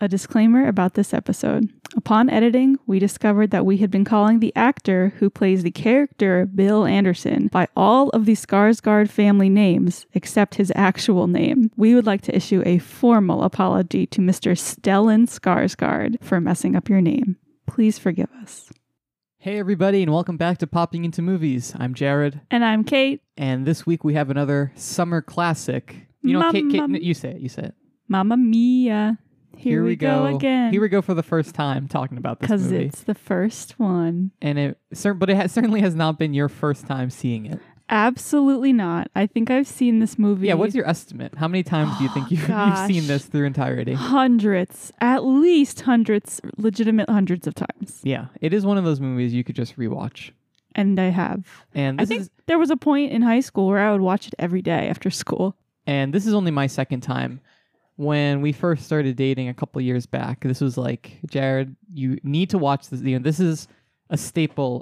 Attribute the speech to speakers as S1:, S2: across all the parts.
S1: A disclaimer about this episode. Upon editing, we discovered that we had been calling the actor who plays the character Bill Anderson by all of the Skarsgård family names except his actual name. We would like to issue a formal apology to Mr. Stellan Skarsgård for messing up your name. Please forgive us.
S2: Hey everybody, and welcome back to Popping Into Movies. I'm Jared.
S1: And I'm Kate.
S2: And this week we have another summer classic. You know, Kate, you say it.
S1: Mamma Mia. Here we go again.
S2: Here we go for the first time talking about this movie.
S1: Because it's the first one.
S2: And it certainly has not been your first time seeing it.
S1: Absolutely not. I think I've seen this movie.
S2: Yeah, what's your estimate? How many times do you think you've seen this through entirety?
S1: Hundreds. At least hundreds. Legitimate hundreds of times.
S2: Yeah, it is one of those movies you could just rewatch.
S1: And I have.
S2: And
S1: I think there was a point in high school where I would watch it every day after school.
S2: And this is only my second time. When we first started dating a couple years back, this was like, Jared, you need to watch this. You know, this is a staple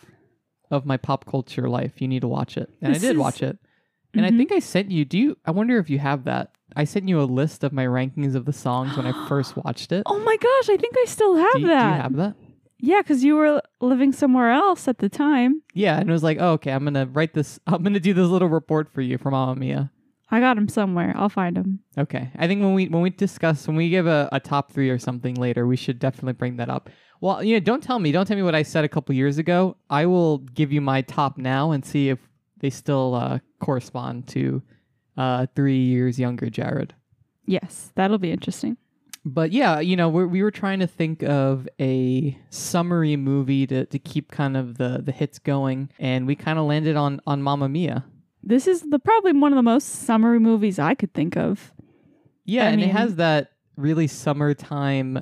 S2: of my pop culture life. You need to watch it. And I did watch it. And I think I sent you, I wonder if you have that. I sent you a list of my rankings of the songs when I first watched it.
S1: Oh my gosh, I think I still have that.
S2: Do you have that?
S1: Yeah, because you were living somewhere else at the time.
S2: Yeah, and it was like, oh, okay, I'm going to do this little report for you for Mamma Mia.
S1: I got him somewhere. I'll find him.
S2: Okay. I think when we give a top 3 or something later, we should definitely bring that up. Well, don't tell me what I said a couple years ago. I will give you my top now and see if they still correspond to 3 years younger Jared.
S1: Yes, that'll be interesting.
S2: But yeah, we were trying to think of a summary movie to keep kind of the hits going, and we kind of landed on Mamma Mia.
S1: This is probably one of the most summery movies I could think of.
S2: Yeah, it has that really summertime.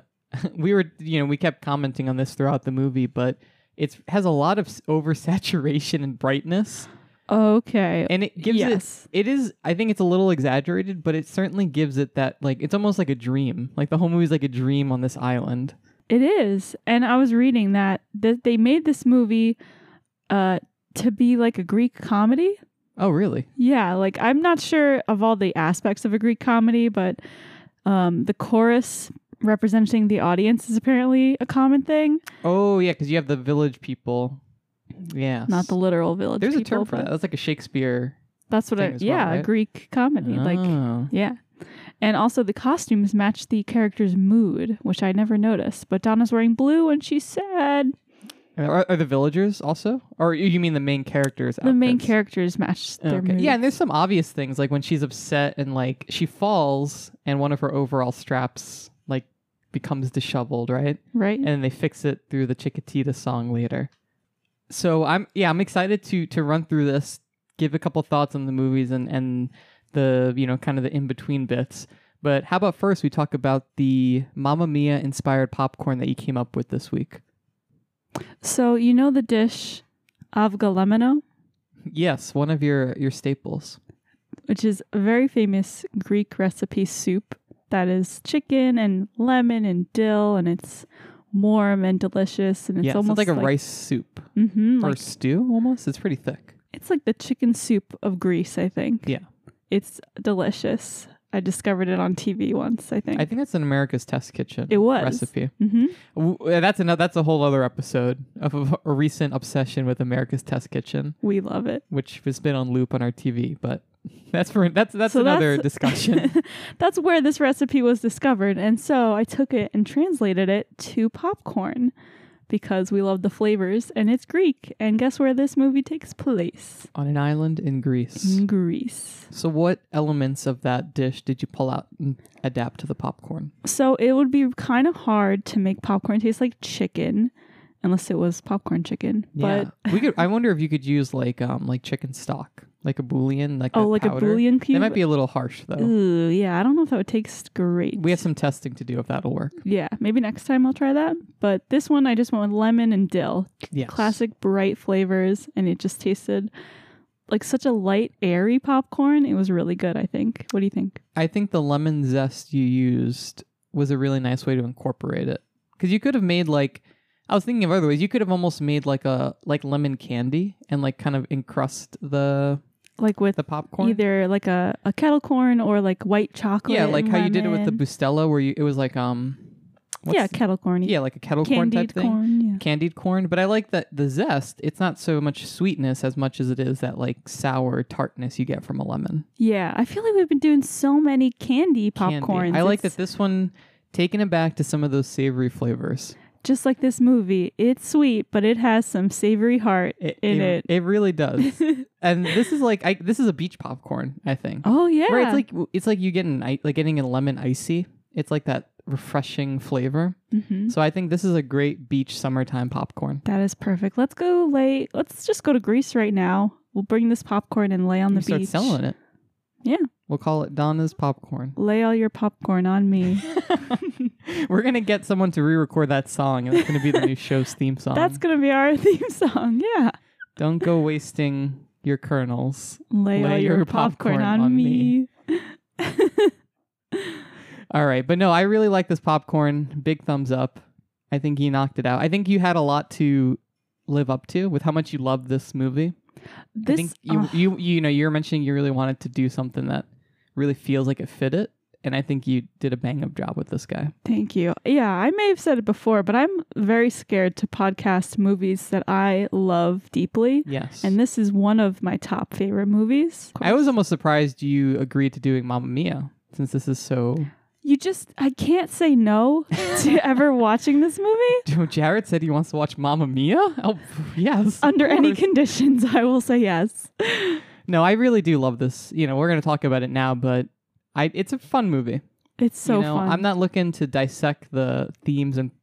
S2: We kept commenting on this throughout the movie, but it has a lot of oversaturation and brightness.
S1: Okay.
S2: And it gives I think it's a little exaggerated, but it certainly gives it that, like, it's almost like a dream. Like the whole movie is like a dream on this island.
S1: It is. And I was reading that they made this movie to be like a Greek comedy.
S2: Oh, really?
S1: Yeah, like I'm not sure of all the aspects of a Greek comedy, but the chorus representing the audience is apparently a common thing.
S2: Oh, yeah, because you have the village people. Yeah.
S1: Not the literal village people.
S2: There's a term for that. That's like a Shakespeare.
S1: That's what right? A Greek comedy.
S2: Oh.
S1: Yeah. And also the costumes match the character's mood, which I never noticed. But Donna's wearing blue and she's sad.
S2: Are the villagers also? Or you mean the main characters' outfits?
S1: The main characters match their mood.
S2: Yeah, and there's some obvious things, like when she's upset and like she falls and one of her overall straps like becomes disheveled, right?
S1: Right.
S2: And they fix it through the Chiquitita song later. So I'm excited to run through this, give a couple thoughts on the movies and the, kind of the in-between bits. But how about first we talk about the Mamma Mia inspired popcorn that you came up with this week?
S1: So, the dish avgolemino?
S2: Yes, one of your staples.
S1: Which is a very famous Greek recipe soup that is chicken and lemon and dill, and it's warm and delicious, and it's almost
S2: like a rice soup.
S1: Mm-hmm,
S2: or stew, almost. It's pretty thick.
S1: It's like the chicken soup of Greece, I think.
S2: Yeah.
S1: It's delicious. I discovered it on TV once, I think.
S2: I think that's an America's Test Kitchen recipe.
S1: Mm-hmm.
S2: That's a whole other episode of a recent obsession with America's Test Kitchen.
S1: We love it.
S2: Which has been on loop on our TV, but that's another discussion.
S1: That's where this recipe was discovered. And so I took it and translated it to popcorn because we love the flavors, and it's Greek. And guess where this movie takes place?
S2: On an island in Greece.
S1: In Greece.
S2: So what elements of that dish did you pull out and adapt to the popcorn?
S1: So it would be kind of hard to make popcorn taste like chicken, unless it was popcorn chicken.
S2: Yeah. But I wonder if you could use like chicken stock, like a bouillon, like
S1: a bouillon cube.
S2: It might be a little harsh though.
S1: Ooh, yeah, I don't know if that would taste great.
S2: We have some testing to do if that'll work.
S1: Yeah, maybe next time I'll try that. But this one I just went with lemon and dill.
S2: Yes.
S1: Classic bright flavors, and it just tasted like such a light, airy popcorn. It was really good, I think. What do you think?
S2: I think the lemon zest you used was a really nice way to incorporate it. Because you could have made I was thinking of other ways. You could have almost made like lemon candy and like kind of encrust the
S1: with
S2: the popcorn,
S1: either like a kettle corn or like white chocolate.
S2: Yeah, like how you did it with the Bustelo, where it was like
S1: Yeah, kettle corn.
S2: Yeah, like a kettle corn type
S1: Candied
S2: thing.
S1: corn, yeah.
S2: Candied corn. But I like that the zest, it's not so much sweetness as much as it is that like sour tartness you get from a lemon.
S1: Yeah, I feel like we've been doing so many candy popcorns.
S2: Candy. I like
S1: It's
S2: that this one taking it back to some of those savory flavors.
S1: just like this movie. It's sweet, but it has some savory heart in it.
S2: It really does. And this is like this is a beach popcorn, I think.
S1: Oh yeah.
S2: Where it's like you getting a lemon icy. It's like that refreshing flavor.
S1: Mhm.
S2: So I think this is a great beach summertime popcorn.
S1: That is perfect. Let's just go to Greece right now. We'll bring this popcorn and lay on the
S2: Start
S1: beach.
S2: selling it.
S1: Yeah.
S2: We'll call it Donna's Popcorn.
S1: Lay all your popcorn on me.
S2: We're going to get someone to re-record that song, and it's going to be the new show's theme song.
S1: That's going to be our theme song. Yeah.
S2: Don't go wasting your kernels.
S1: Lay all your popcorn on me.
S2: All right. But no, I really like this popcorn. Big thumbs up. I think you knocked it out. I think you had a lot to live up to with how much you loved this movie. I think you were mentioning you really wanted to do something that really feels like it fit it. And I think you did a bang up job with this guy.
S1: Thank you. Yeah, I may have said it before, but I'm very scared to podcast movies that I love deeply.
S2: Yes.
S1: And this is one of my top favorite movies.
S2: I was almost surprised you agreed to doing Mamma Mia, since this is so...
S1: I can't say no to ever watching this movie.
S2: Jared said he wants to watch Mamma Mia? Oh, yes.
S1: Under any conditions, I will say yes.
S2: No, I really do love this. We're going to talk about it now, but it's a fun movie.
S1: It's so fun.
S2: I'm not looking to dissect the themes and,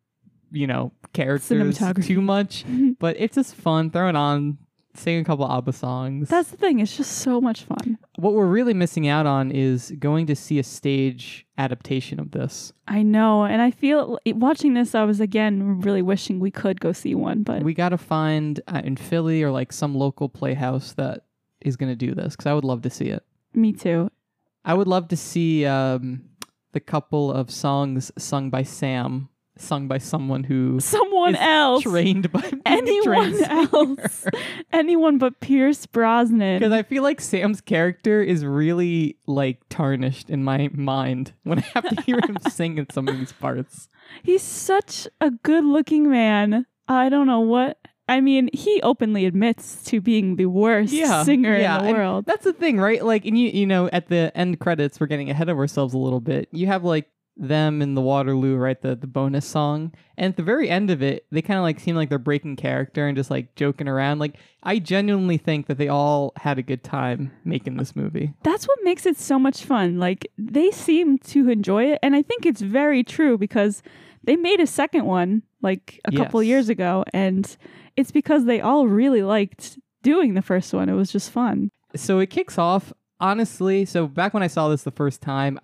S2: characters too much, but it's just fun. Throw it on, sing a couple ABBA songs.
S1: That's the thing. It's just so much fun.
S2: What we're really missing out on is going to see a stage adaptation of this.
S1: I know. And I feel watching this, I was again really wishing we could go see one, but
S2: we got to find in Philly or like some local playhouse that is going to do this, because I would love to see it.
S1: Me too.
S2: I would love to see the couple of songs sung by Sam, sung by someone who
S1: someone else
S2: trained by
S1: anyone else, anyone but Pierce Brosnan.
S2: Because I feel like Sam's character is really like tarnished in my mind when I have to hear him sing in some of these parts.
S1: He's such a good-looking man. I don't know what. I mean, he openly admits to being the worst singer in the world.
S2: That's the thing, right? Like, and at the end credits, we're getting ahead of ourselves a little bit. You have like them in the Waterloo, right? The bonus song. And at the very end of it, they kind of like seem like they're breaking character and just like joking around. Like, I genuinely think that they all had a good time making this movie.
S1: That's what makes it so much fun. Like, they seem to enjoy it. And I think it's very true because they made a second one like a couple years ago. And it's because they all really liked doing the first one. It was just fun.
S2: So it kicks off, honestly. So back when I saw this the first time,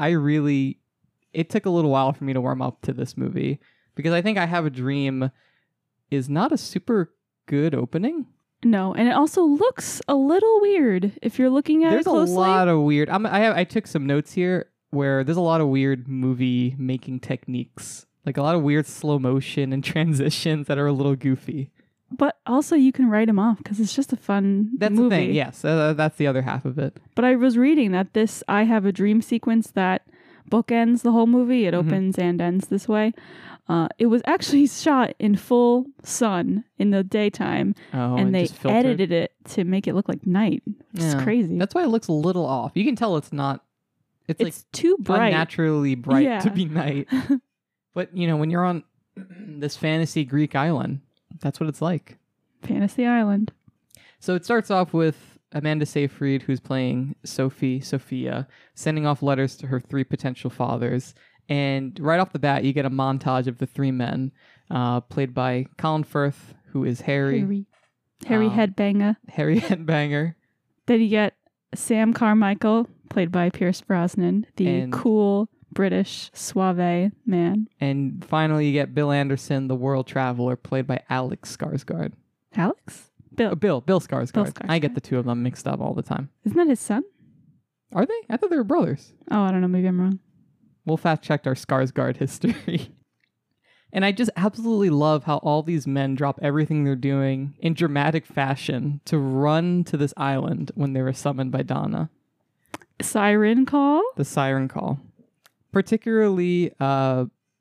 S2: it took a little while for me to warm up to this movie, because I think I Have a Dream is not a super good opening.
S1: No, and it also looks a little weird if you're looking at it closely.
S2: There's a lot of weird. I took some notes here where there's a lot of weird movie making techniques, like a lot of weird slow motion and transitions that are a little goofy.
S1: But also you can write them off because it's just a fun
S2: That's
S1: movie.
S2: the thing, yes. That's the other half of it.
S1: But I was reading that this I Have a Dream sequence that bookends the whole movie. It opens and ends this way. It was actually shot in full sun in the daytime, and they edited it to make it look like night. It's crazy.
S2: That's why it looks a little off. You can tell it's not. It's like
S1: too bright,
S2: unnaturally bright to be night. But when you're on this fantasy Greek island, that's what it's like.
S1: Fantasy Island.
S2: So it starts off with Amanda Seyfried, who's playing Sophia, sending off letters to her 3 potential fathers. And right off the bat, you get a montage of the 3 men, played by Colin Firth, who is Harry.
S1: Harry Headbanger.
S2: Harry Headbanger.
S1: Then you get Sam Carmichael, played by Pierce Brosnan, the cool British suave man.
S2: And finally, you get Bill Anderson, the world traveler, played by Alex Skarsgård.
S1: Alex? Bill
S2: Skarsgård. I get the 2 of them mixed up all the time.
S1: Isn't that his son?
S2: Are they? I thought they were brothers.
S1: Oh, I don't know. Maybe I'm wrong.
S2: We'll fact check our Skarsgård history. And I just absolutely love how all these men drop everything they're doing in dramatic fashion to run to this island when they were summoned by Donna.
S1: Siren call?
S2: The siren call. Particularly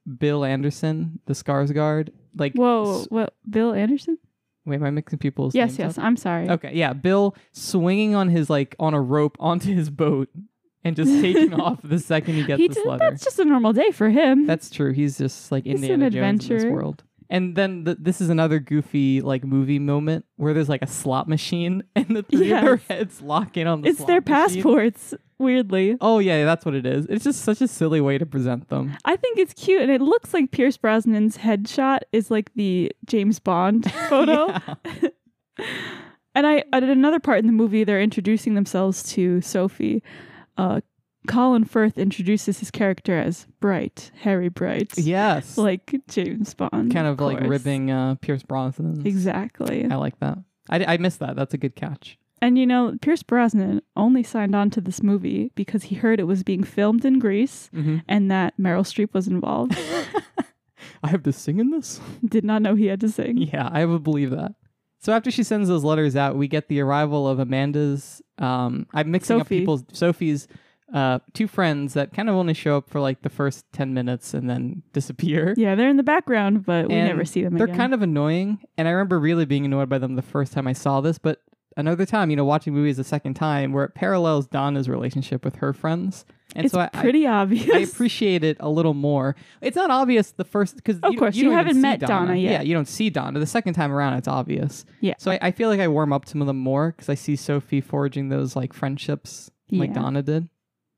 S2: Bill Anderson, the Skarsgård. Like,
S1: Whoa, what? Bill Anderson?
S2: wait, am I mixing people's
S1: Yes,
S2: names up?
S1: I'm sorry.
S2: Okay, yeah, Bill swinging on his on a rope onto his boat and just taking off the second he gets this letter.
S1: That's just a normal day for him.
S2: That's true. He's just like
S1: It's
S2: Indiana
S1: an
S2: Jones in this
S1: adventure.
S2: world. And then this is another goofy movie moment where there's a slot machine and the three of their
S1: Yes.
S2: heads lock in on the
S1: It's
S2: slot
S1: their
S2: machine.
S1: passports, weirdly.
S2: Oh yeah, that's what it is. It's just such a silly way to present them.
S1: I think it's cute, and it looks like Pierce Brosnan's headshot is like the James Bond photo.
S2: Yeah.
S1: And at another part in the movie, they're introducing themselves to Sophie. Colin Firth introduces his character as Bright, Harry Bright.
S2: Yes.
S1: Like James Bond.
S2: Kind of
S1: course.
S2: ribbing Pierce Brosnan.
S1: Exactly.
S2: I like that. I missed that. That's a good catch.
S1: And Pierce Brosnan only signed on to this movie because he heard it was being filmed in Greece
S2: Mm-hmm.
S1: and that Meryl Streep was involved.
S2: I have to sing in this?
S1: Did not know he had to sing.
S2: Yeah, I would believe that. So after she sends those letters out, we get the arrival of Amanda's, I'm mixing
S1: Sophie.
S2: up Sophie's two friends that kind of only show up for the first 10 minutes and then disappear.
S1: Yeah, they're in the background, but we
S2: And
S1: never see them
S2: They're
S1: again.
S2: kind of annoying. And I remember really being annoyed by them the first time I saw this. But another time, watching movies a second time where it parallels Donna's relationship with her friends. And
S1: it's
S2: so
S1: pretty obvious.
S2: I appreciate it a little more. It's not obvious the first because
S1: Of course, you
S2: don't even
S1: haven't
S2: see
S1: met Donna yet.
S2: Yeah, you don't see Donna. The second time around, it's obvious.
S1: Yeah.
S2: So I feel like I warm up to them more because I see Sophie forging those friendships like
S1: Yeah.
S2: Donna did.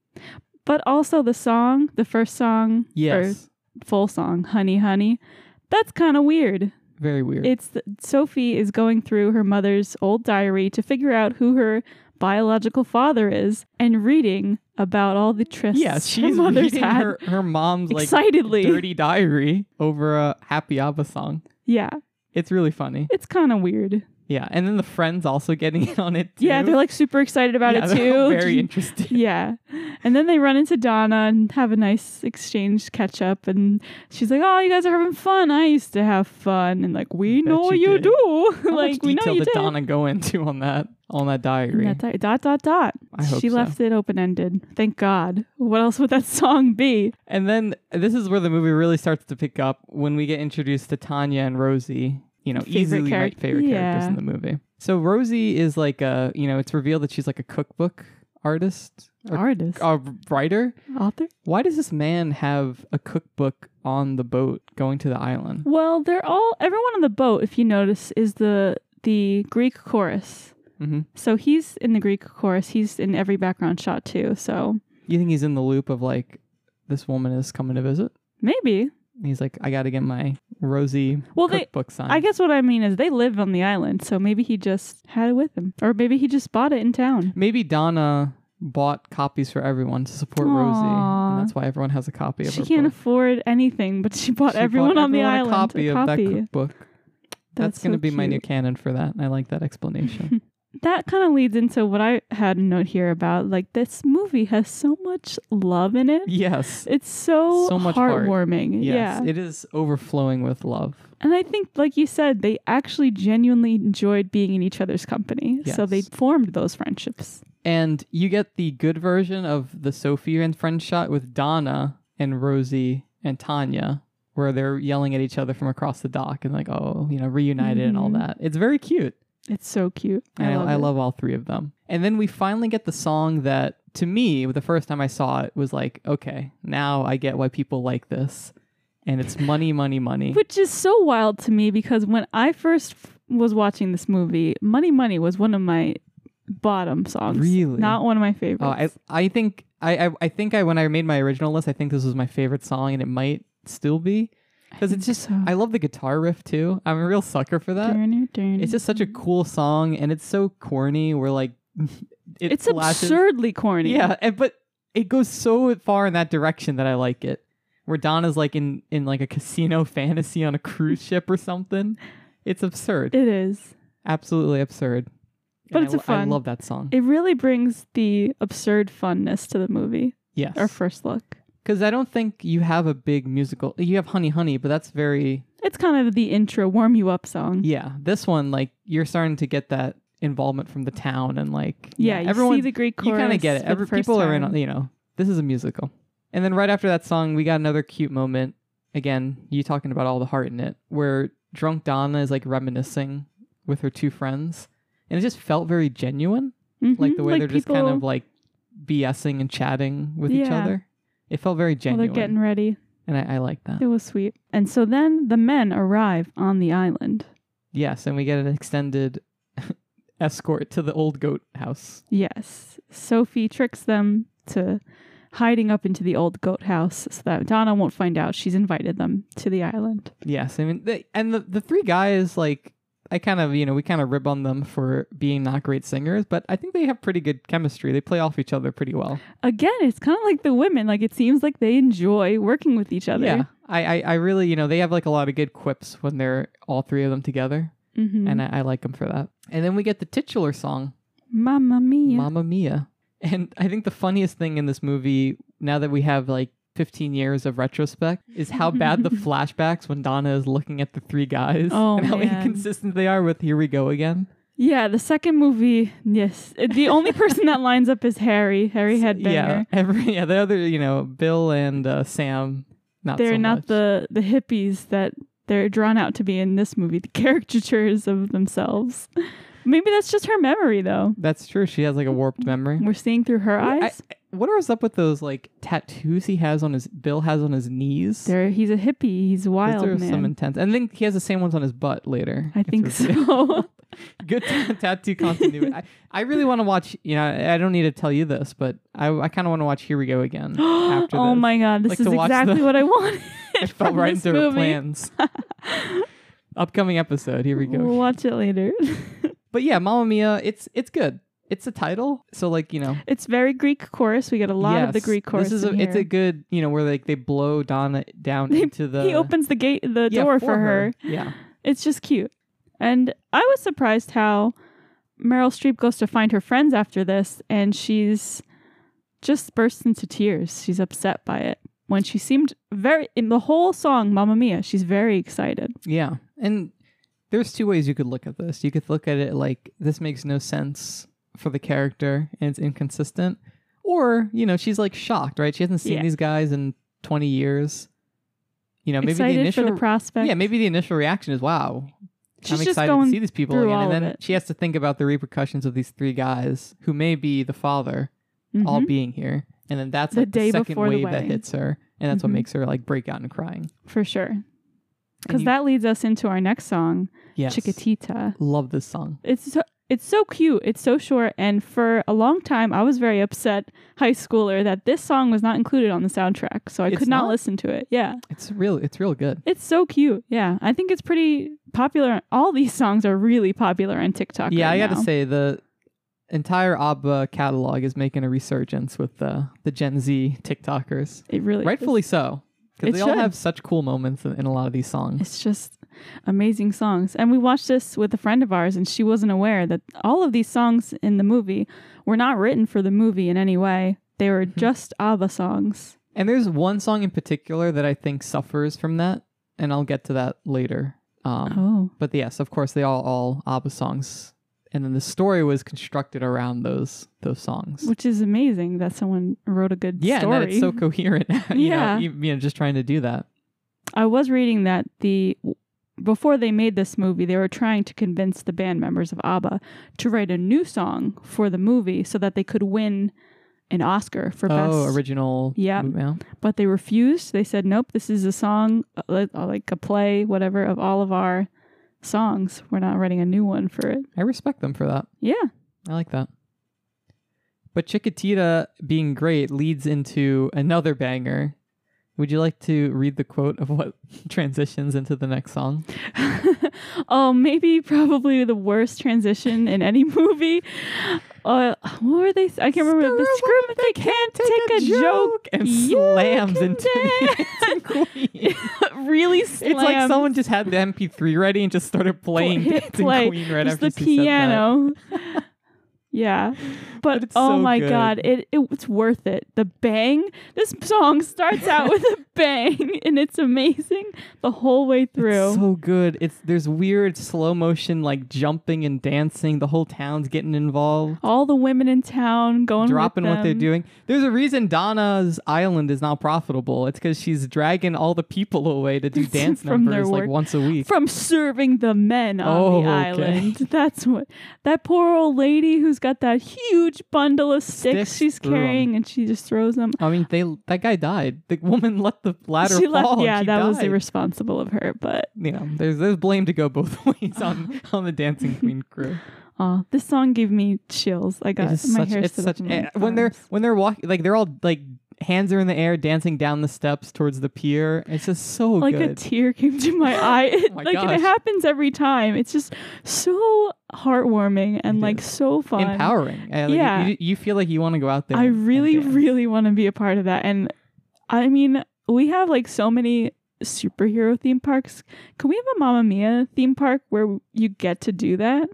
S1: But also the song, the first song,
S2: Yes,
S1: or full song, Honey, Honey, that's kind of weird.
S2: very weird.
S1: Sophie is going through her mother's old diary to figure out who her biological father is and reading about all the trysts
S2: Yes,
S1: her
S2: she's
S1: mother's
S2: reading
S1: had
S2: her mom's
S1: excitedly.
S2: dirty diary over a Happy Abba song.
S1: Yeah,
S2: It's really funny.
S1: it's kind of weird.
S2: Yeah, and then the friends also getting in on it too.
S1: Yeah, they're super excited about
S2: Yeah,
S1: it
S2: they're
S1: too.
S2: very interested.
S1: Yeah. And then they run into Donna and have a nice exchange catch up. And she's like, oh, you guys are having fun. I used to have fun. And we
S2: Bet
S1: know
S2: you
S1: you
S2: did.
S1: do.
S2: How much
S1: we know
S2: detail
S1: you
S2: did
S1: did.
S2: Donna go into on that diary?
S1: And dot, dot, dot.
S2: I hope
S1: She
S2: so.
S1: left it open ended. Thank God. What else would that song be?
S2: And then this is where the movie really starts to pick up when we get introduced to Tanya and Rosie. Easily my favorite characters
S1: Yeah.
S2: in the movie. So Rosie is it's revealed that she's a cookbook artist, or
S1: Artist.
S2: a writer.
S1: Author?
S2: Why does this man have a cookbook on the boat going to the island?
S1: Well, everyone on the boat, if you notice, is the Greek chorus.
S2: Mm-hmm.
S1: So he's in the Greek chorus. He's in every background shot too. So
S2: You think he's in the loop of this woman is coming to visit?
S1: maybe.
S2: He's like, I got to get my Rosie cookbook signed.
S1: I guess what I mean is they live on the island, so maybe he just had it with him. Or maybe he just bought it in town.
S2: Maybe Donna bought copies for everyone to support Rosie,
S1: Aw.
S2: and that's why everyone has a copy of
S1: She
S2: her
S1: can't
S2: book.
S1: afford anything, but she bought everyone on the island
S2: a copy of that
S1: copy.
S2: cookbook. That's going to
S1: so
S2: be my new
S1: cute.
S2: canon for that. I like that explanation.
S1: That kind of leads into what I had a note here about. This movie has so much love in it.
S2: Yes.
S1: It's so
S2: much heart.
S1: heartwarming.
S2: Yes.
S1: Yeah.
S2: It is overflowing with love.
S1: And I think, like you said, they actually genuinely enjoyed being in each other's company. So they
S2: Yes.
S1: formed those friendships.
S2: And you get the good version of the Sophie and friend shot with Donna and Rosie and Tanya, where they're yelling at each other from across the dock and reunited and all
S1: Mhm.
S2: that. It's very cute.
S1: It's so cute.
S2: I
S1: it.
S2: love all three of them. And then we finally get the song that, to me, the first time I saw it, was okay, now I get why people like this. And it's Money, Money, Money.
S1: Which is so wild to me because when I first was watching this movie, Money Money was one of my bottom songs.
S2: Really?
S1: Not one of my
S2: Oh,
S1: favorites.
S2: I think when I made my original list, I think this was my favorite song, and it might still be because it's
S1: think
S2: just
S1: so.
S2: I love the guitar riff too. I'm a real sucker for that. It's just such a cool song, and it's so corny. Where
S1: It's
S2: flashes.
S1: absurdly corny.
S2: Yeah, but it goes so far in that direction that I like it. Where Donna's in a casino fantasy on a cruise ship or something. It's absurd.
S1: It is.
S2: Absolutely absurd.
S1: But
S2: And
S1: it's a
S2: I
S1: fun.
S2: love that song.
S1: It really brings the absurd funness to the movie.
S2: Yes.
S1: Our first look.
S2: Because I don't think you have a big musical. You have Honey Honey, but that's very...
S1: It's kind of the intro, warm you up song.
S2: Yeah. This one, you're starting to get that involvement from the town and
S1: Yeah, you
S2: everyone,
S1: see the Greek chorus.
S2: you kind of get it.
S1: for the first
S2: People are in,
S1: time.
S2: this is a musical. And then right after that song, we got another cute moment again, you talking about all the heart in it, where drunk Donna is like reminiscing with her two friends, and it just felt very genuine. Like the way they're just kind of like BSing and chatting with each other. It felt very genuine.
S1: Well, they're getting ready.
S2: And I like that.
S1: It was sweet. And so then the men arrive on the island.
S2: Yes, and we get an extended escort to the old goat house.
S1: Yes. Sophie tricks them to hiding up into the old goat house so that Donna won't find out she's invited them to the island.
S2: Yes, I mean, the three guys, like, I kind of, we kind of rib on them for being not great singers, but I think they have pretty good chemistry. They play off each other pretty well.
S1: Again, it's kind of like the women. Like, it seems like they enjoy working with each other.
S2: Yeah, I really, they have like a lot of good quips when they're all three of them together, and I like them for that. And then we get the titular song,
S1: Mamma Mia.
S2: Mamma Mia. And I think the funniest thing in this movie, now that we have like 15 years of retrospect, is how bad the flashbacks when Donna is looking at the three guys and how inconsistent they are with Here We Go Again.
S1: Yeah, the second movie, yes. The only person that lines up is Harry Headbanger.
S2: Yeah, the other, Bill and Sam,
S1: they're
S2: so
S1: not
S2: much.
S1: the hippies that they're drawn out to be in this movie, the caricatures of themselves. Maybe that's just her memory, though.
S2: That's true. She has like a warped memory.
S1: We're seeing through her eyes.
S2: What is up with those like tattoos Bill has on his knees?
S1: He's a hippie. He's a wild
S2: Those are
S1: man.
S2: some intense. And then he has the same ones on his butt later.
S1: I think so.
S2: Good tattoo continuity. I really want to watch, I don't need to tell you this, but I kind of want to watch Here We Go Again after
S1: Oh
S2: this.
S1: my God. This
S2: Like
S1: is exactly what I wanted.
S2: I fell right into her
S1: movie.
S2: plans. Upcoming episode. Here we go.
S1: We'll watch it later.
S2: But yeah, Mamma Mia, it's good. It's a title, so like
S1: it's very Greek chorus. We get a lot of the Greek chorus.
S2: It's a good where like they blow Donna down into the.
S1: He opens the door for her.
S2: Yeah,
S1: it's just cute, and I was surprised how Meryl Streep goes to find her friends after this, and she's just bursts into tears. She's upset by it when she seemed in the whole song Mamma Mia. She's very excited.
S2: Yeah, and there's two ways you could look at this. You could look at it like this makes no sense for the character and it's inconsistent, or she's like shocked, right? She hasn't seen these guys in 20 years. Maybe
S1: excited
S2: the initial
S1: for the prospect.
S2: Yeah, maybe the initial reaction is wow.
S1: She's
S2: I'm
S1: just
S2: excited to see these people again, and then she has to think about the repercussions of these three guys who may be the father all being here, and then that's like the second wave that hits her, and that's what makes her like break out and crying
S1: for sure. Because that leads us into our next song, Chiquitita.
S2: Love this song.
S1: It's so cute. It's so short. And for a long time, I was very upset, high schooler, that this song was not included on the soundtrack. So I could not listen to it. Yeah.
S2: It's real good.
S1: It's so cute. Yeah. I think it's pretty popular. All these songs are really popular on TikTok.
S2: Yeah,
S1: right
S2: I got
S1: now.
S2: to say, the entire ABBA catalog is making a resurgence with the Gen Z TikTokers.
S1: It really
S2: Rightfully
S1: is.
S2: so. Because they all have such cool moments in a lot of these songs.
S1: It's just amazing songs. And we watched this with a friend of ours, and she wasn't aware that all of these songs in the movie were not written for the movie in any way. They were just ABBA songs.
S2: And there's one song in particular that I think suffers from that, and I'll get to that later. But yes, of course, they all ABBA songs. And then the story was constructed around those songs,
S1: which is amazing that someone wrote a good story.
S2: Yeah, and that it's so coherent. Just trying to do that.
S1: I was reading that before they made this movie, they were trying to convince the band members of ABBA to write a new song for the movie so that they could win an Oscar for best
S2: original.
S1: Yeah, but they refused. They said, "Nope, this is a song like a play, whatever, of all of our songs. We're not writing a new one for it."
S2: I respect them for that.
S1: Yeah.
S2: I like that. But Chiquitita being great leads into another banger. Would you like to read the quote of what transitions into the next song?
S1: Probably the worst transition in any movie. What were they? I can't remember. The screw, they can't take a joke.
S2: And slams into the Dancing Queen.
S1: Really slams.
S2: It's like someone just had the MP3 ready and just started playing Dancing Queen right
S1: just
S2: after
S1: the piano. Yeah. But
S2: it's
S1: oh
S2: so
S1: my
S2: good.
S1: God, it's worth it. The bang. This song starts out with a bang and it's amazing the whole way through.
S2: It's so good. There's weird slow motion like jumping and dancing. The whole town's getting involved.
S1: All the women in town going
S2: Dropping
S1: with
S2: what they're
S1: them.
S2: doing. There's a reason Donna's island is not profitable. It's because she's dragging all the people away to do dance
S1: From their
S2: numbers like
S1: work.
S2: once a week.
S1: From serving the men on
S2: Oh,
S1: the
S2: okay.
S1: island. That's what that poor old lady who's got that huge bundle of sticks she's
S2: threw 'em.
S1: carrying and she just throws them.
S2: I mean, that guy died. The woman let the ladder
S1: She
S2: fall.
S1: left,
S2: and
S1: yeah,
S2: she
S1: that was
S2: died.
S1: irresponsible of her, but
S2: You know, there's blame to go both ways on the Dancing Queen crew.
S1: this song gave me chills. I got my hair stood up on my
S2: when
S1: arms.
S2: they're walking, like they're all like hands are in the air, dancing down the steps towards the pier. It's just so
S1: like a
S2: good.
S1: tear came to my eye. It,
S2: my
S1: like
S2: gosh.
S1: it happens every time. It's just so heartwarming and
S2: It
S1: like
S2: is.
S1: so fun.
S2: Empowering. Like,
S1: Yeah.
S2: you feel like you want to go out there.
S1: I
S2: and
S1: really,
S2: dance.
S1: really want to be a part of that. And I mean, we have like so many superhero theme parks. Can we have a Mamma Mia theme park where you get to do that?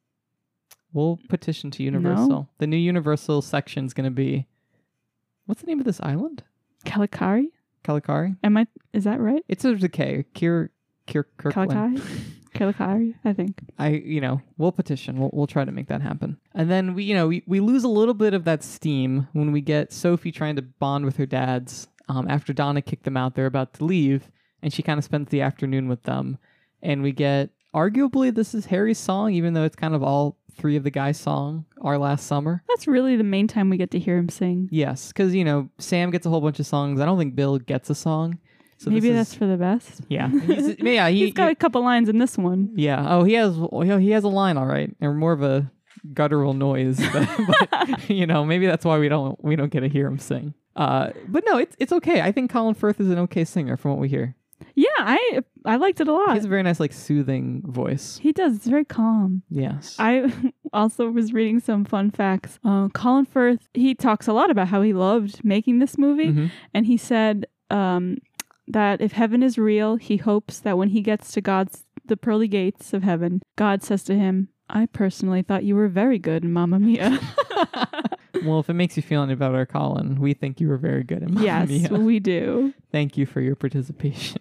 S2: We'll petition to Universal. The new Universal section's going to be. What's the name of this island?
S1: Calicari?
S2: Calicari.
S1: Is that right?
S2: It's a K. Kirkland.
S1: Calicari? Calicari, I think.
S2: We'll petition. We'll try to make that happen. And then we lose a little bit of that steam when we get Sophie trying to bond with her dads. After Donna kicked them out, they're about to leave, and she kind of spends the afternoon with them. And we get, arguably, this is Harry's song, even though it's kind of all three of the guys' song, Our Last Summer.
S1: That's really the main time we get to hear him sing.
S2: Yes, because, Sam gets a whole bunch of songs. I don't think Bill gets a song. So
S1: Maybe
S2: this
S1: that's
S2: is,
S1: for the best.
S2: yeah. He's
S1: He's got a couple lines in this one.
S2: Yeah. Oh, he has a line, all right, or more of a guttural noise. But maybe that's why we don't get to hear him sing. But no, it's okay. I think Colin Firth is an okay singer from what we hear.
S1: Yeah, I liked it a lot.
S2: He has a very nice, like, soothing voice.
S1: He does. It's very calm.
S2: Yes.
S1: I also was reading some fun facts. Colin Firth, he talks a lot about how he loved making this movie,
S2: Mhm.
S1: and he said that if heaven is real, he hopes that when he gets to the pearly gates of heaven, God says to him, "I personally thought you were very good in Mamma Mia."
S2: Well, if it makes you feel any better, Colin, we think you were very good in Mamma
S1: Yes,
S2: Mia.
S1: we do.
S2: Thank you for your participation.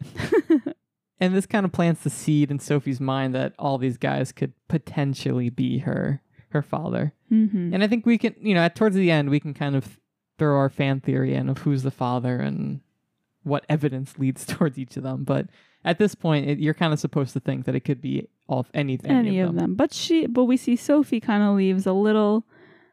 S2: And this kind of plants the seed in Sophie's mind that all these guys could potentially be her father.
S1: Mm-hmm.
S2: And I think we can, towards the end, we can kind of throw our fan theory in of who's the father and what evidence leads towards each of them. But at this point, you're kind of supposed to think that it could be any of them.
S1: But we see Sophie kind of leaves a little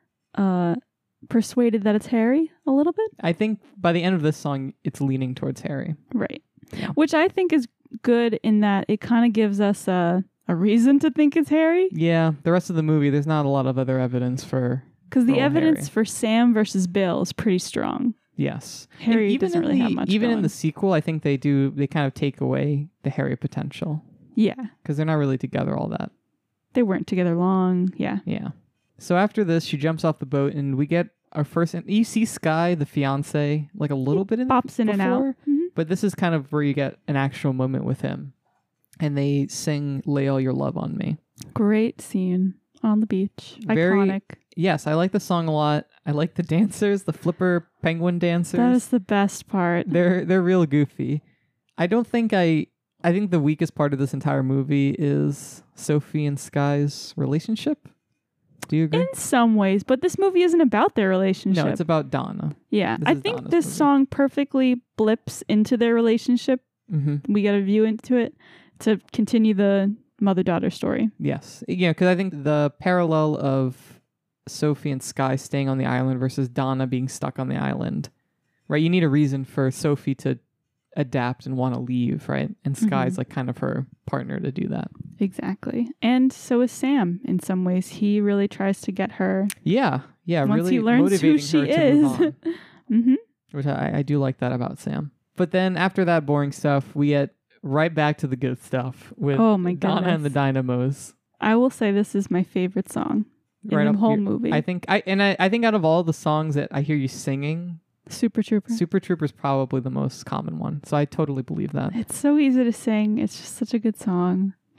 S1: persuaded that it's Harry a little bit.
S2: I think by the end of this song, it's leaning towards Harry.
S1: Right.
S2: Yeah.
S1: Which I think is good in that it kind of gives us a reason to think it's Harry.
S2: Yeah, the rest of the movie, there's not a lot of other evidence for...
S1: Because the
S2: old
S1: evidence
S2: Harry.
S1: for Sam versus Bill is pretty strong.
S2: Yes.
S1: Harry
S2: And even
S1: doesn't
S2: in
S1: really
S2: the-
S1: have much
S2: Even in
S1: going.
S2: the sequel, I think they kind of take away the Harry potential.
S1: Yeah.
S2: Because they're not really together all that.
S1: They weren't together long. Yeah.
S2: Yeah. So after this, she jumps off the boat and we get our first... And you see Sky, the fiance, like a little bit in
S1: Pops in and out.
S2: before,
S1: Mhm.
S2: But this is kind of where you get an actual moment with him. And they sing Lay All Your Love on Me.
S1: Great scene on the beach.
S2: Very-
S1: Iconic.
S2: Yes, I like the song a lot. I like the dancers, the flipper penguin dancers.
S1: That is the best part.
S2: They're real goofy. I think the weakest part of this entire movie is Sophie and Sky's relationship. Do you agree?
S1: In some ways, but this movie isn't about their relationship.
S2: No, it's about Donna.
S1: Yeah.
S2: this
S1: I
S2: is
S1: think
S2: Donna's
S1: this
S2: movie.
S1: song perfectly blips into their relationship.
S2: Mm-hmm.
S1: We get a view into it to continue the mother-daughter story.
S2: Yes. Yeah, because I think the parallel of Sophie and Sky staying on the island versus Donna being stuck on the island, right? You need a reason for Sophie to adapt and want to leave, right? And Sky's like kind of her partner to do that.
S1: Exactly. And so is Sam in some ways. He really tries to get her
S2: Yeah. Yeah.
S1: once
S2: really
S1: he learns
S2: motivating
S1: who she
S2: her to
S1: is.
S2: move on.
S1: Mm-hmm.
S2: Which I do like that about Sam. But then after that boring stuff, we get right back to the good stuff with
S1: Oh my
S2: Donna and the
S1: goodness.
S2: Dynamos.
S1: I will say this is my favorite song in
S2: Right
S1: the
S2: up
S1: whole
S2: here.
S1: movie.
S2: I think out of all the songs that I hear you singing,
S1: Super Trooper.
S2: Super Trooper is probably the most common one. So I totally believe that.
S1: It's so easy to sing. It's just such a good song.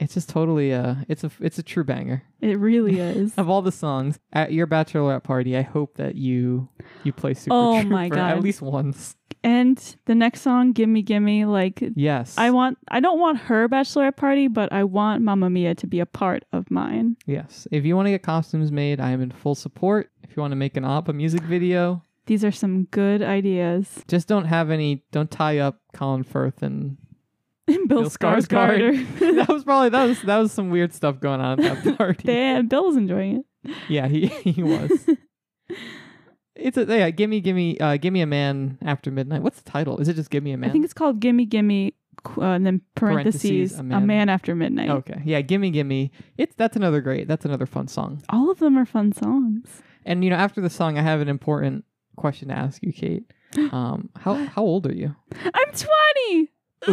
S2: It's just totally it's a true banger.
S1: It really is.
S2: Of all the songs at your bachelorette party, I hope that you play Super
S1: Oh
S2: Trooper
S1: my God.
S2: at least once.
S1: And the next song, Gimme Gimme, like
S2: Yes.
S1: I don't want her bachelorette party, but I want Mamma Mia to be a part of mine.
S2: Yes. If you want to get costumes made, I am in full support. If you want to make an ABBA music video,
S1: These are some good ideas.
S2: just don't tie up Colin Firth and
S1: Bill
S2: Bill
S1: Skarsgård.
S2: that was some weird stuff going on at that party.
S1: Bill was enjoying it.
S2: Yeah, he was. Gimme a Man After Midnight. What's the title? Is it just Give Me a Man?
S1: I think it's called Gimme Gimme, and then parentheses,
S2: A
S1: a
S2: Man.
S1: man After Midnight.
S2: Okay. Yeah, Gimme. That's another fun song.
S1: All of them are fun songs.
S2: And after the song, I have an important question to ask you, Kate. How old are you?
S1: I'm 20.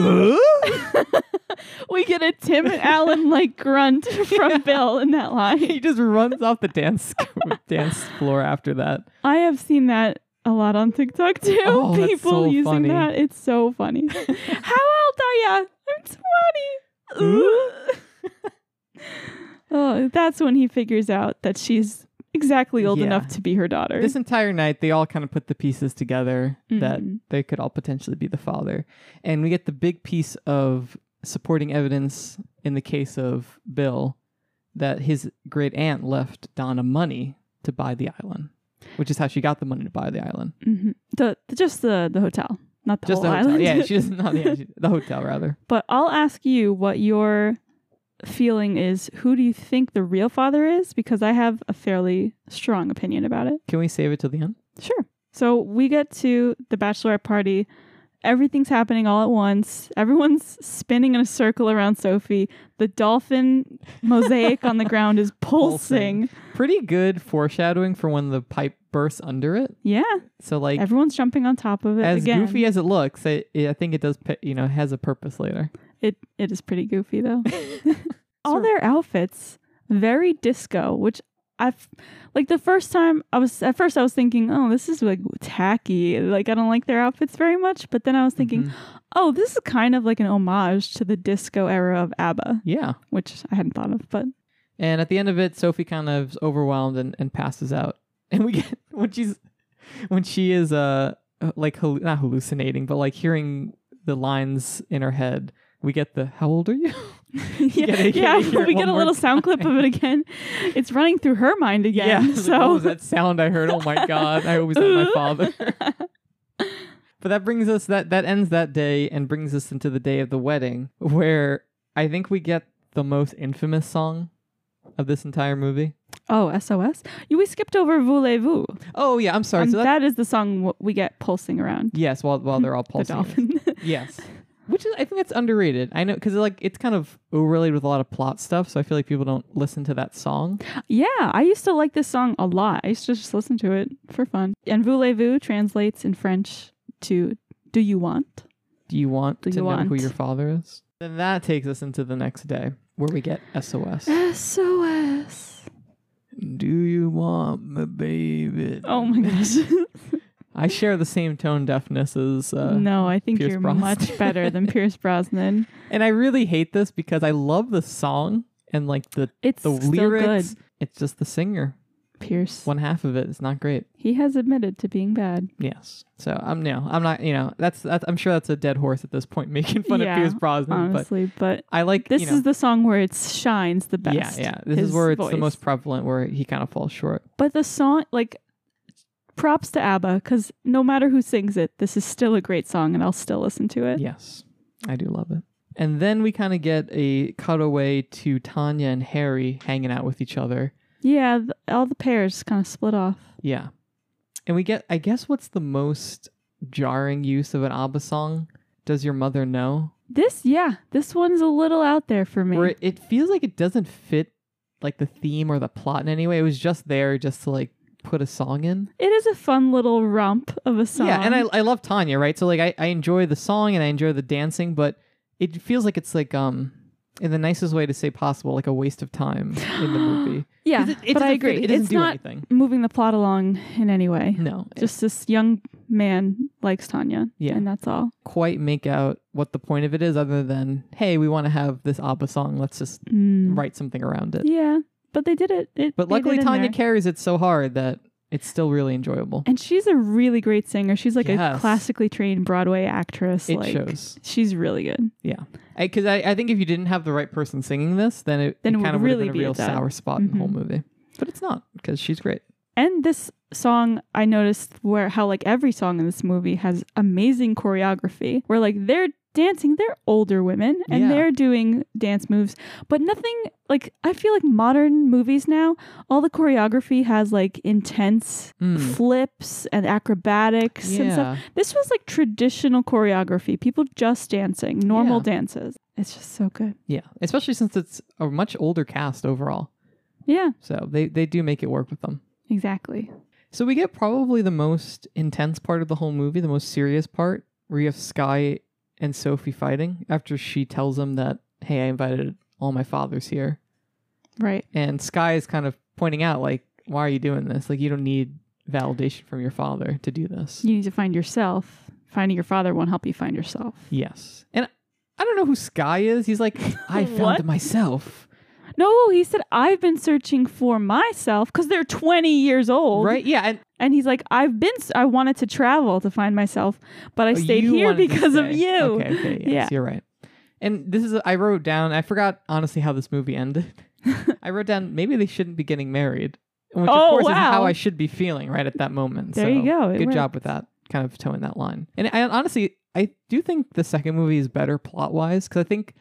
S1: We get a Tim Allen like grunt from Bill in that line.
S2: He just runs off the dance floor after that.
S1: I have seen that a lot on TikTok too.
S2: Oh, that's
S1: People
S2: so
S1: using
S2: funny.
S1: that. It's so funny. How old are ya? I'm 20. Oh, that's when he figures out that she's exactly old
S2: Yeah.
S1: enough to be her daughter.
S2: This entire night, they all kind of put the pieces together that
S1: Mhm.
S2: they could all potentially be the father. And we get the big piece of supporting evidence in the case of Bill that his great aunt left Donna money to buy the island, which is how she got the money to buy the island.
S1: Mhm. Just the hotel, not the
S2: Just
S1: whole
S2: the hotel.
S1: island.
S2: Yeah, she doesn't know the hotel rather.
S1: But I'll ask you what your feeling is. Who do you think the real father is? Because I have a fairly strong opinion about it.
S2: Can we save it till the end?
S1: Sure. So we get to the bachelorette party. Everything's happening all at once. Everyone's spinning in a circle around Sophie. The dolphin mosaic on the ground is pulsing.
S2: Pretty good foreshadowing for when the pipe bursts under it.
S1: Yeah.
S2: So like
S1: Everyone's jumping on top of it
S2: as
S1: again.
S2: goofy as it looks, I think it does has a purpose later.
S1: It is pretty goofy though. All their outfits, very disco, which I've like the first time I was thinking, oh, this is like tacky. Like I don't like their outfits very much. But then I was thinking,
S2: Mhm.
S1: oh, this is kind of like an homage to the disco era of ABBA,
S2: Yeah.
S1: which I hadn't thought of. But
S2: And at the end of it, Sophie kind of is overwhelmed and passes out. And we get when she is like not hallucinating, but like hearing the lines in her head. We get the how old are you?
S1: yeah,
S2: hear it
S1: we
S2: one
S1: get a
S2: more
S1: little sound clip of it again. It's running through her mind again.
S2: Yeah.
S1: So
S2: What was that sound I heard? Oh my god! I always had my father. But that brings us that ends that day and brings us into the day of the wedding, where I think we get the most infamous song of this entire movie.
S1: Oh, SOS. We skipped over Voulez-Vous.
S2: Oh yeah, I'm sorry. So
S1: that is the song we get pulsing around.
S2: yes, while they're all
S1: The
S2: pulsing.
S1: dolphin.
S2: Yes. Which is, I think it's underrated. I know, because it's kind of overlaid with a lot of plot stuff, so I feel like people don't listen to that song.
S1: Yeah, I used to like this song a lot. I used to just listen to it for fun. And Voulez-Vous translates in French to Do You Want?
S2: Do you want
S1: Do
S2: to
S1: you
S2: know who
S1: want?
S2: your father is? Then that takes us into the next day, where we get SOS.
S1: SOS.
S2: Do you want my baby?
S1: Oh my gosh.
S2: I share the same tone deafness as
S1: No, I think
S2: Pierce
S1: you're
S2: Brosnan.
S1: much better than Pierce Brosnan.
S2: and I really hate this because I love the song and like the
S1: It's
S2: the
S1: still
S2: lyrics.
S1: good.
S2: It's just the singer.
S1: Pierce.
S2: One half of it is not great.
S1: He has admitted to being bad.
S2: Yes. So I'm not, that's I'm sure that's a dead horse at this point making fun
S1: Yeah,
S2: of Pierce Brosnan,
S1: Honestly, but
S2: but I like
S1: this is the song where it shines the best.
S2: Yeah. This
S1: his
S2: is where it's the
S1: voice.
S2: most prevalent where he kind of falls short.
S1: But the song, like, props to ABBA, because no matter who sings it, this is still a great song, and I'll still listen to it.
S2: Yes. I do love it. And then we kind of get a cutaway to Tanya and Harry hanging out with each other.
S1: Yeah, all the pairs kind of split off.
S2: Yeah. And we get, I guess, what's the most jarring use of an ABBA song? Does Your Mother Know?
S1: This one's a little out there for me.
S2: Where it feels like it doesn't fit like the theme or the plot in any way. It was just there just to like put a song in.
S1: It is a fun little romp of a song.
S2: Yeah, and I love Tanya, right? So like I enjoy the song and I enjoy the dancing, but it feels like it's like in the nicest way to say possible, like a waste of time in the movie.
S1: Yeah,
S2: 'Cause it
S1: but I
S2: doesn't
S1: agree.
S2: fit- it doesn't
S1: It's
S2: do
S1: not
S2: anything.
S1: moving the plot along in any way.
S2: No.
S1: Just this young man likes Tanya.
S2: Yeah.
S1: And that's all.
S2: Quite make out what the point of it is, other than, hey, we want to have this ABBA song. Let's just write something around it.
S1: Yeah. But they did it.
S2: But luckily, Tanya carries it so hard that it's still really enjoyable.
S1: And she's a really great singer. She's like
S2: Yes.
S1: a classically trained Broadway actress.
S2: It shows.
S1: She's really good.
S2: Yeah. Because I think if you didn't have the right person singing this, then it kind of would have been a real sour spot in the whole movie. But it's not, because she's great.
S1: And this song, I noticed how like every song in this movie has amazing choreography, where like they're dancing, they're older women and they're doing dance moves, but nothing like, I feel like modern movies now, all the choreography has like intense flips and acrobatics and stuff. This was like traditional choreography, people just dancing, normal dances. It's just so good.
S2: Yeah, especially since it's a much older cast overall.
S1: Yeah.
S2: So they do make it work with them.
S1: Exactly.
S2: So we get probably the most intense part of the whole movie, the most serious part, where you have Sky and Sophie fighting after she tells them that, hey, I invited all my fathers here.
S1: Right.
S2: And Sky is kind of pointing out, like, why are you doing this? Like, you don't need validation from your father to do this.
S1: You need to find yourself. Finding your father won't help you find yourself.
S2: Yes. And I don't know who Sky is. He's like, I found myself.
S1: No, he said, I've been searching for myself because they're 20 years old.
S2: Right? Yeah.
S1: And he's like, I wanted to travel to find myself, but I stayed here because of you.
S2: Okay. Yes, you're right. And this is, I wrote down, I forgot honestly how this movie ended. I wrote down, maybe they shouldn't be getting married. Which of course is how I should be feeling right at that moment.
S1: There you go.
S2: Good job with that, kind of towing that line. And I honestly, I do think the second movie is better plot-wise, because I think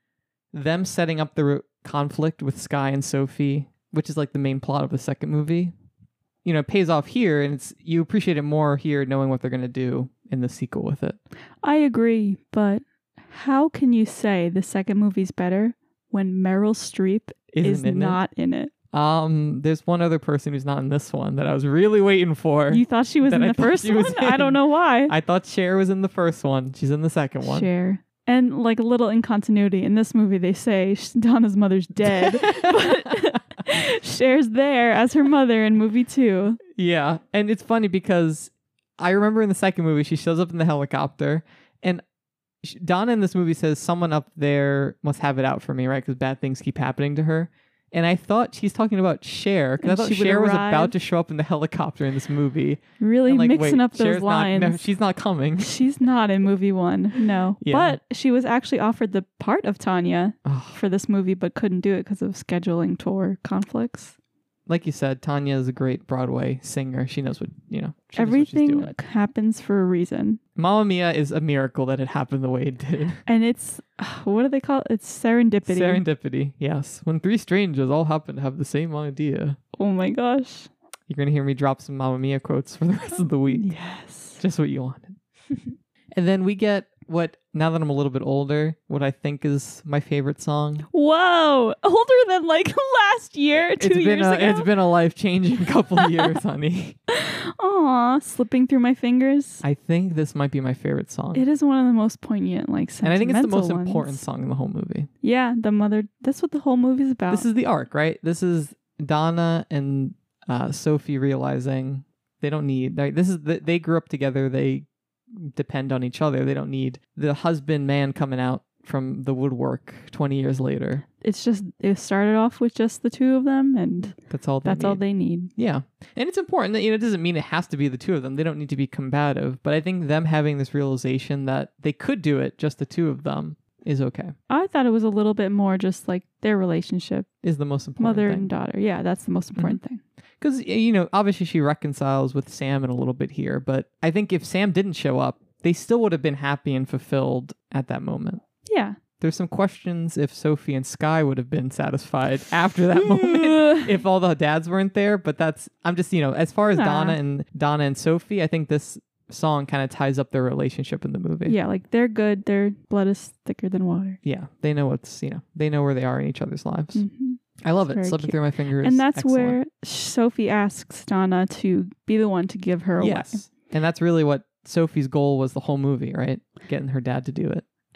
S2: them setting up the conflict with Sky and Sophie, which is like the main plot of the second movie, you know, pays off here, and you appreciate it more here knowing what they're going to do in the sequel with it.
S1: I agree, but how can you say the second movie's better when Meryl Streep is not in it?
S2: There's one other person who's not in this one that I was really waiting for.
S1: You thought she was in the first one? I don't know why.
S2: I thought Cher was in the first one. She's in the second one.
S1: Cher. And like a little in continuity, in this movie they say Donna's mother's dead, but Cher's there as her mother in movie 2.
S2: Yeah, and it's funny because I remember in the second movie she shows up in the helicopter, and Donna in this movie says someone up there must have it out for me, right? Because bad things keep happening to her. And I thought she's talking about Cher, because I thought Cher was about to show up in the helicopter in this movie.
S1: Really mixing up those
S2: Cher's
S1: lines.
S2: No, she's not coming.
S1: She's not in movie 1, no.
S2: Yeah.
S1: But she was actually offered the part of Tanya for this movie, but couldn't do it because of scheduling tour conflicts.
S2: Like you said, Tanya is a great Broadway singer. She knows what,
S1: everything happens for a reason.
S2: Mamma Mia is a miracle that it happened the way it did.
S1: And it's, what do they call it? It's serendipity.
S2: Serendipity, yes. When three strangers all happen to have the same idea.
S1: Oh my gosh.
S2: You're going to hear me drop some Mamma Mia quotes for the rest of the week.
S1: Yes.
S2: Just what you wanted. And then we get what, now that I'm a little bit older, what I think is my favorite song.
S1: Whoa! Older than like last year, 2 years ago?
S2: It's been a life-changing couple of years, honey.
S1: Aw, slipping through my fingers.
S2: I think this might be my favorite song.
S1: It is one of the most poignant, like, sentimental
S2: and I think it's the most
S1: ones.
S2: important song in the whole movie.
S1: Yeah, the mother, that's what the whole movie's about.
S2: This is the arc, right? This is Donna and Sophie realizing they don't need, they grew up together, they depend on each other. They don't need the husband man coming out from the woodwork 20 years later.
S1: It's just, it started off with just the two of them, and
S2: that's all
S1: they need.
S2: Yeah. And it's important that, it doesn't mean it has to be the two of them. They don't need to be combative, but I think them having this realization that they could do it, just the two of them, is okay.
S1: I thought it was a little bit more just like their relationship
S2: is the most important
S1: mother
S2: thing.
S1: And daughter. Yeah, that's the most important thing.
S2: Because, obviously she reconciles with Sam in a little bit here, but I think if Sam didn't show up, they still would have been happy and fulfilled at that moment.
S1: Yeah.
S2: There's some questions if Sophie and Sky would have been satisfied after that moment if all the dads weren't there, but I'm just, as far as Donna and Sophie, I think this song kind of ties up their relationship in the movie.
S1: Yeah, like they're good, their blood is thicker than water.
S2: Yeah, they know they know where they are in each other's lives. Mm-hmm. I love it. Slipping through my fingers.
S1: And that's where Sophie asks Donna to be the one to give her away.
S2: Yes. And that's really what Sophie's goal was the whole movie, right? Getting her dad to do it.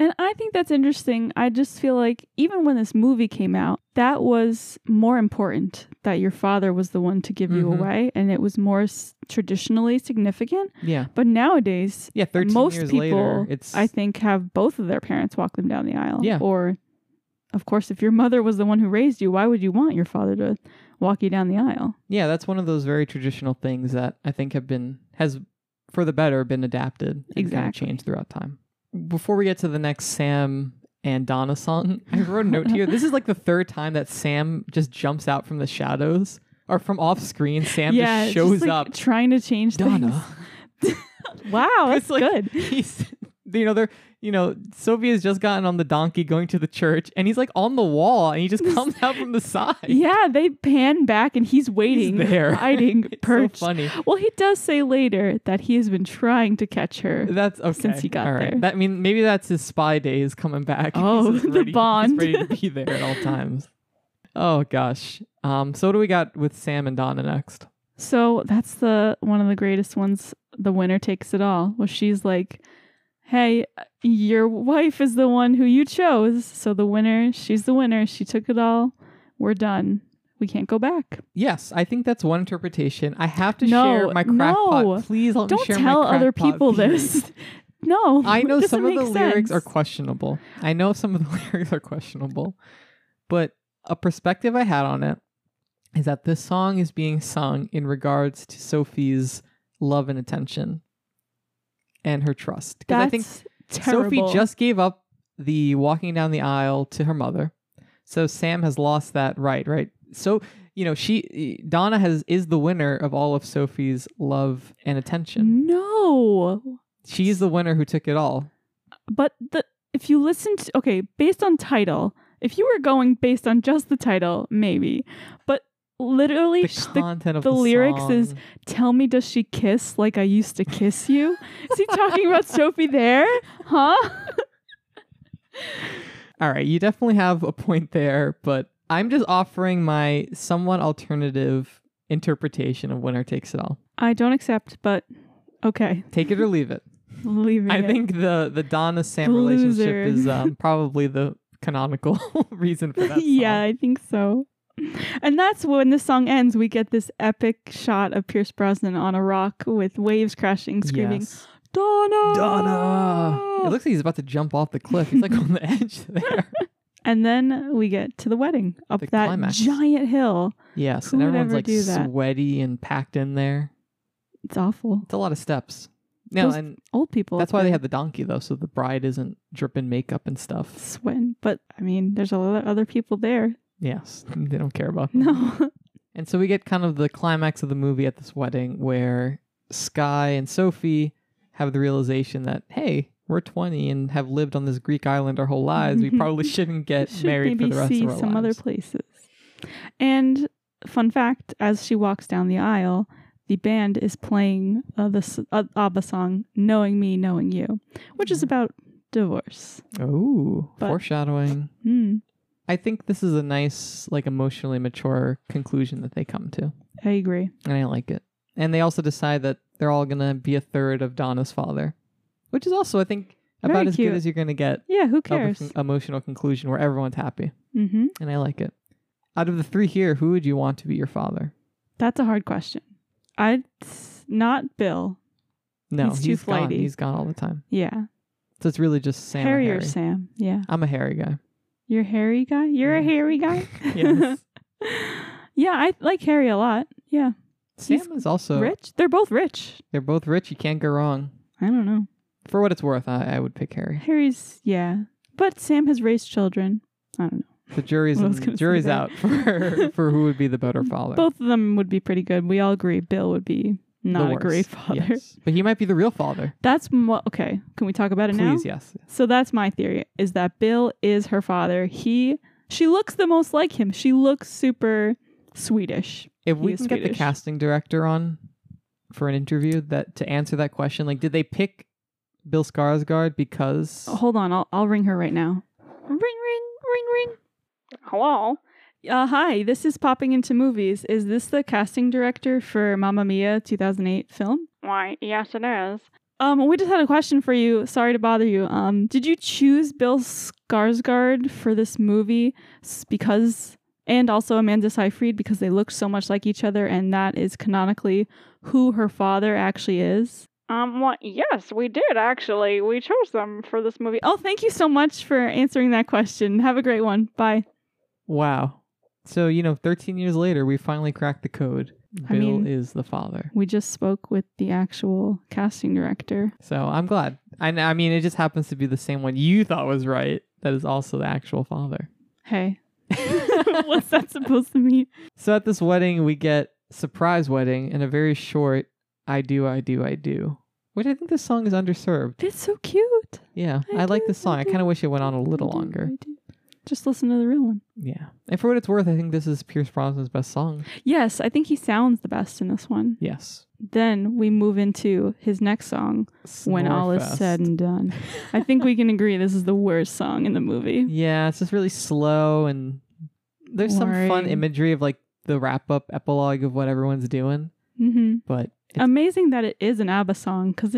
S1: And I think that's interesting. I just feel like even when this movie came out, that was more important, that your father was the one to give you away, and it was more traditionally significant.
S2: Yeah.
S1: But nowadays,
S2: 13
S1: most
S2: years
S1: people,
S2: later, it's...
S1: I think, have both of their parents walk them down the aisle.
S2: Yeah.
S1: Or, of course, if your mother was the one who raised you, why would you want your father to walk you down the aisle?
S2: Yeah, that's one of those very traditional things that I think has for the better been adapted and kind of changed throughout time. Before we get to the next Sam and Donna song, I wrote a note here. This is like the third time that Sam just jumps out from the shadows or from off screen. Sam just shows
S1: like
S2: up
S1: trying to change
S2: Donna.
S1: things. Wow, that's
S2: like,
S1: good.
S2: He's, Sophie has just gotten on the donkey going to the church, and he's like on the wall, and he just comes out from the side.
S1: Yeah, they pan back, and he's waiting,
S2: there,
S1: hiding, perched.
S2: So funny.
S1: Well, he does say later that he has been trying to catch her.
S2: That's okay.
S1: Since he got there.
S2: That maybe that's his spy days coming back.
S1: Oh, the bond.
S2: He's ready to be there at all times. Oh gosh. So what do we got with Sam and Donna next?
S1: So that's one of the greatest ones. The winner takes it all. Well, she's like, hey, your wife is the one who you chose. So she's the winner. She took it all. We're done. We can't go back.
S2: Yes, I think that's one interpretation. I have to share my crackpot. Please let me share my crackpot.
S1: Don't tell other people this. No.
S2: I know some of the lyrics are questionable. But a perspective I had on it is that this song is being sung in regards to Sophie's love and attention and her trust. Because I think
S1: terrible.
S2: Sophie just gave up the walking down the aisle to her mother. So Sam has lost that right? So, Donna is the winner of all of Sophie's love and attention.
S1: No.
S2: She's the winner who took it all.
S1: But if you listen to, based on title, if you were going based on just the title, maybe. But literally,
S2: the content of the
S1: lyrics
S2: song
S1: is, tell me, does she kiss like I used to kiss you? Is he talking about Sophie there? Huh?
S2: All right, you definitely have a point there, but I'm just offering my somewhat alternative interpretation of Winner Takes It All.
S1: I don't accept, but okay.
S2: Take it or leave it.
S1: Leaving
S2: I
S1: it.
S2: think the Donna-Sam relationship is probably the canonical reason for that song.
S1: Yeah, I think so. And that's when the song ends. We get this epic shot of Pierce Brosnan on a rock with waves crashing, screaming,
S2: yes.
S1: Donna!
S2: It looks like he's about to jump off the cliff. He's like on the edge there.
S1: And then we get to the wedding up that
S2: climax.
S1: Giant hill.
S2: Yes,
S1: Who
S2: and
S1: would
S2: everyone's
S1: ever
S2: like
S1: do that?
S2: sweaty and packed in there.
S1: It's awful.
S2: It's a lot of steps. No,
S1: Those
S2: and
S1: old people.
S2: that's why they have the donkey though, so the bride isn't dripping makeup and stuff.
S1: Sweating. But I mean, there's a lot of other people there.
S2: Yes, they don't care about them.
S1: No.
S2: And so we get kind of the climax of the movie at this wedding where Sky and Sophie have the realization that, hey, we're 20 and have lived on this Greek island our whole lives. We probably shouldn't get married for the rest of our lives.
S1: Some other places. And fun fact, as she walks down the aisle, the band is playing the ABBA song, Knowing Me, Knowing You, which is about divorce.
S2: Oh, foreshadowing. I think this is a nice, emotionally mature conclusion that they come to.
S1: I agree.
S2: And I like it. And they also decide that they're all going to be a third of Donna's father, which is also, I think, about
S1: Very
S2: as
S1: cute.
S2: good as you're going to get.
S1: Yeah, who cares?
S2: Of an emotional conclusion where everyone's happy.
S1: Mm-hmm.
S2: And I like it. Out of the three here, who would you want to be your father?
S1: That's a hard question. Not Bill.
S2: No,
S1: he's too flighty.
S2: Gone. He's gone all the time.
S1: Yeah.
S2: So it's really just Sam
S1: Harry
S2: or
S1: or Sam. Yeah.
S2: I'm a Harry guy.
S1: You're a Harry guy? You're a Harry guy?
S2: Yes.
S1: Yeah, I like Harry a lot. Yeah.
S2: Sam is also
S1: rich. They're both rich.
S2: They're both rich. You can't go wrong.
S1: I don't know.
S2: For what it's worth, I would pick Harry.
S1: Harry's, yeah. But Sam has raised children. I don't know.
S2: The jury's out for who would be the better father.
S1: Both of them would be pretty good. We all agree Bill would be not a great father.
S2: Yes. But he might be the real father.
S1: That's okay. Can we talk about it now?
S2: Please, yes.
S1: So that's my theory, is that Bill is her father. She looks the most like him. She looks super Swedish.
S2: If we can get the casting director on for an interview to answer that question, did they pick Bill Skarsgård because...
S1: Oh, hold on, I'll ring her right now. Ring, ring, ring, ring. Hello? Hi, this is Popping Into Movies. Is this the casting director for Mamma Mia 2008 film? Why, yes it is. We just had a question for you. Sorry to bother you. Did you choose Bill Skarsgård for this movie because, and also Amanda Seyfried, because they look so much like each other, and that is canonically who her father actually is? Well, yes, we did actually. We chose them for this movie. Oh, thank you so much for answering that question. Have a great one. Bye.
S2: Wow. So, 13 years later, we finally cracked the code. Bill is the father.
S1: We just spoke with the actual casting director.
S2: So I'm glad. I mean, it just happens to be the same one you thought was right. That is also the actual father.
S1: Hey. What's that supposed to mean?
S2: So at this wedding, we get surprise wedding and a very short I do, which I think this song is underserved.
S1: It's so cute.
S2: Yeah, I like this song. I kind of wish it went on a little longer.
S1: Just listen to the real one.
S2: Yeah. And for what it's worth, I think this is Pierce Brosnan's best song.
S1: Yes, I think he sounds the best in this one.
S2: Yes.
S1: Then we move into his next song, When All Is Said and Done. I think we can agree this is the worst song in the movie.
S2: Yeah, it's just really slow, and there's some fun imagery of like the wrap-up epilogue of what everyone's doing.
S1: Mm-hmm.
S2: But
S1: amazing that it is an ABBA song, because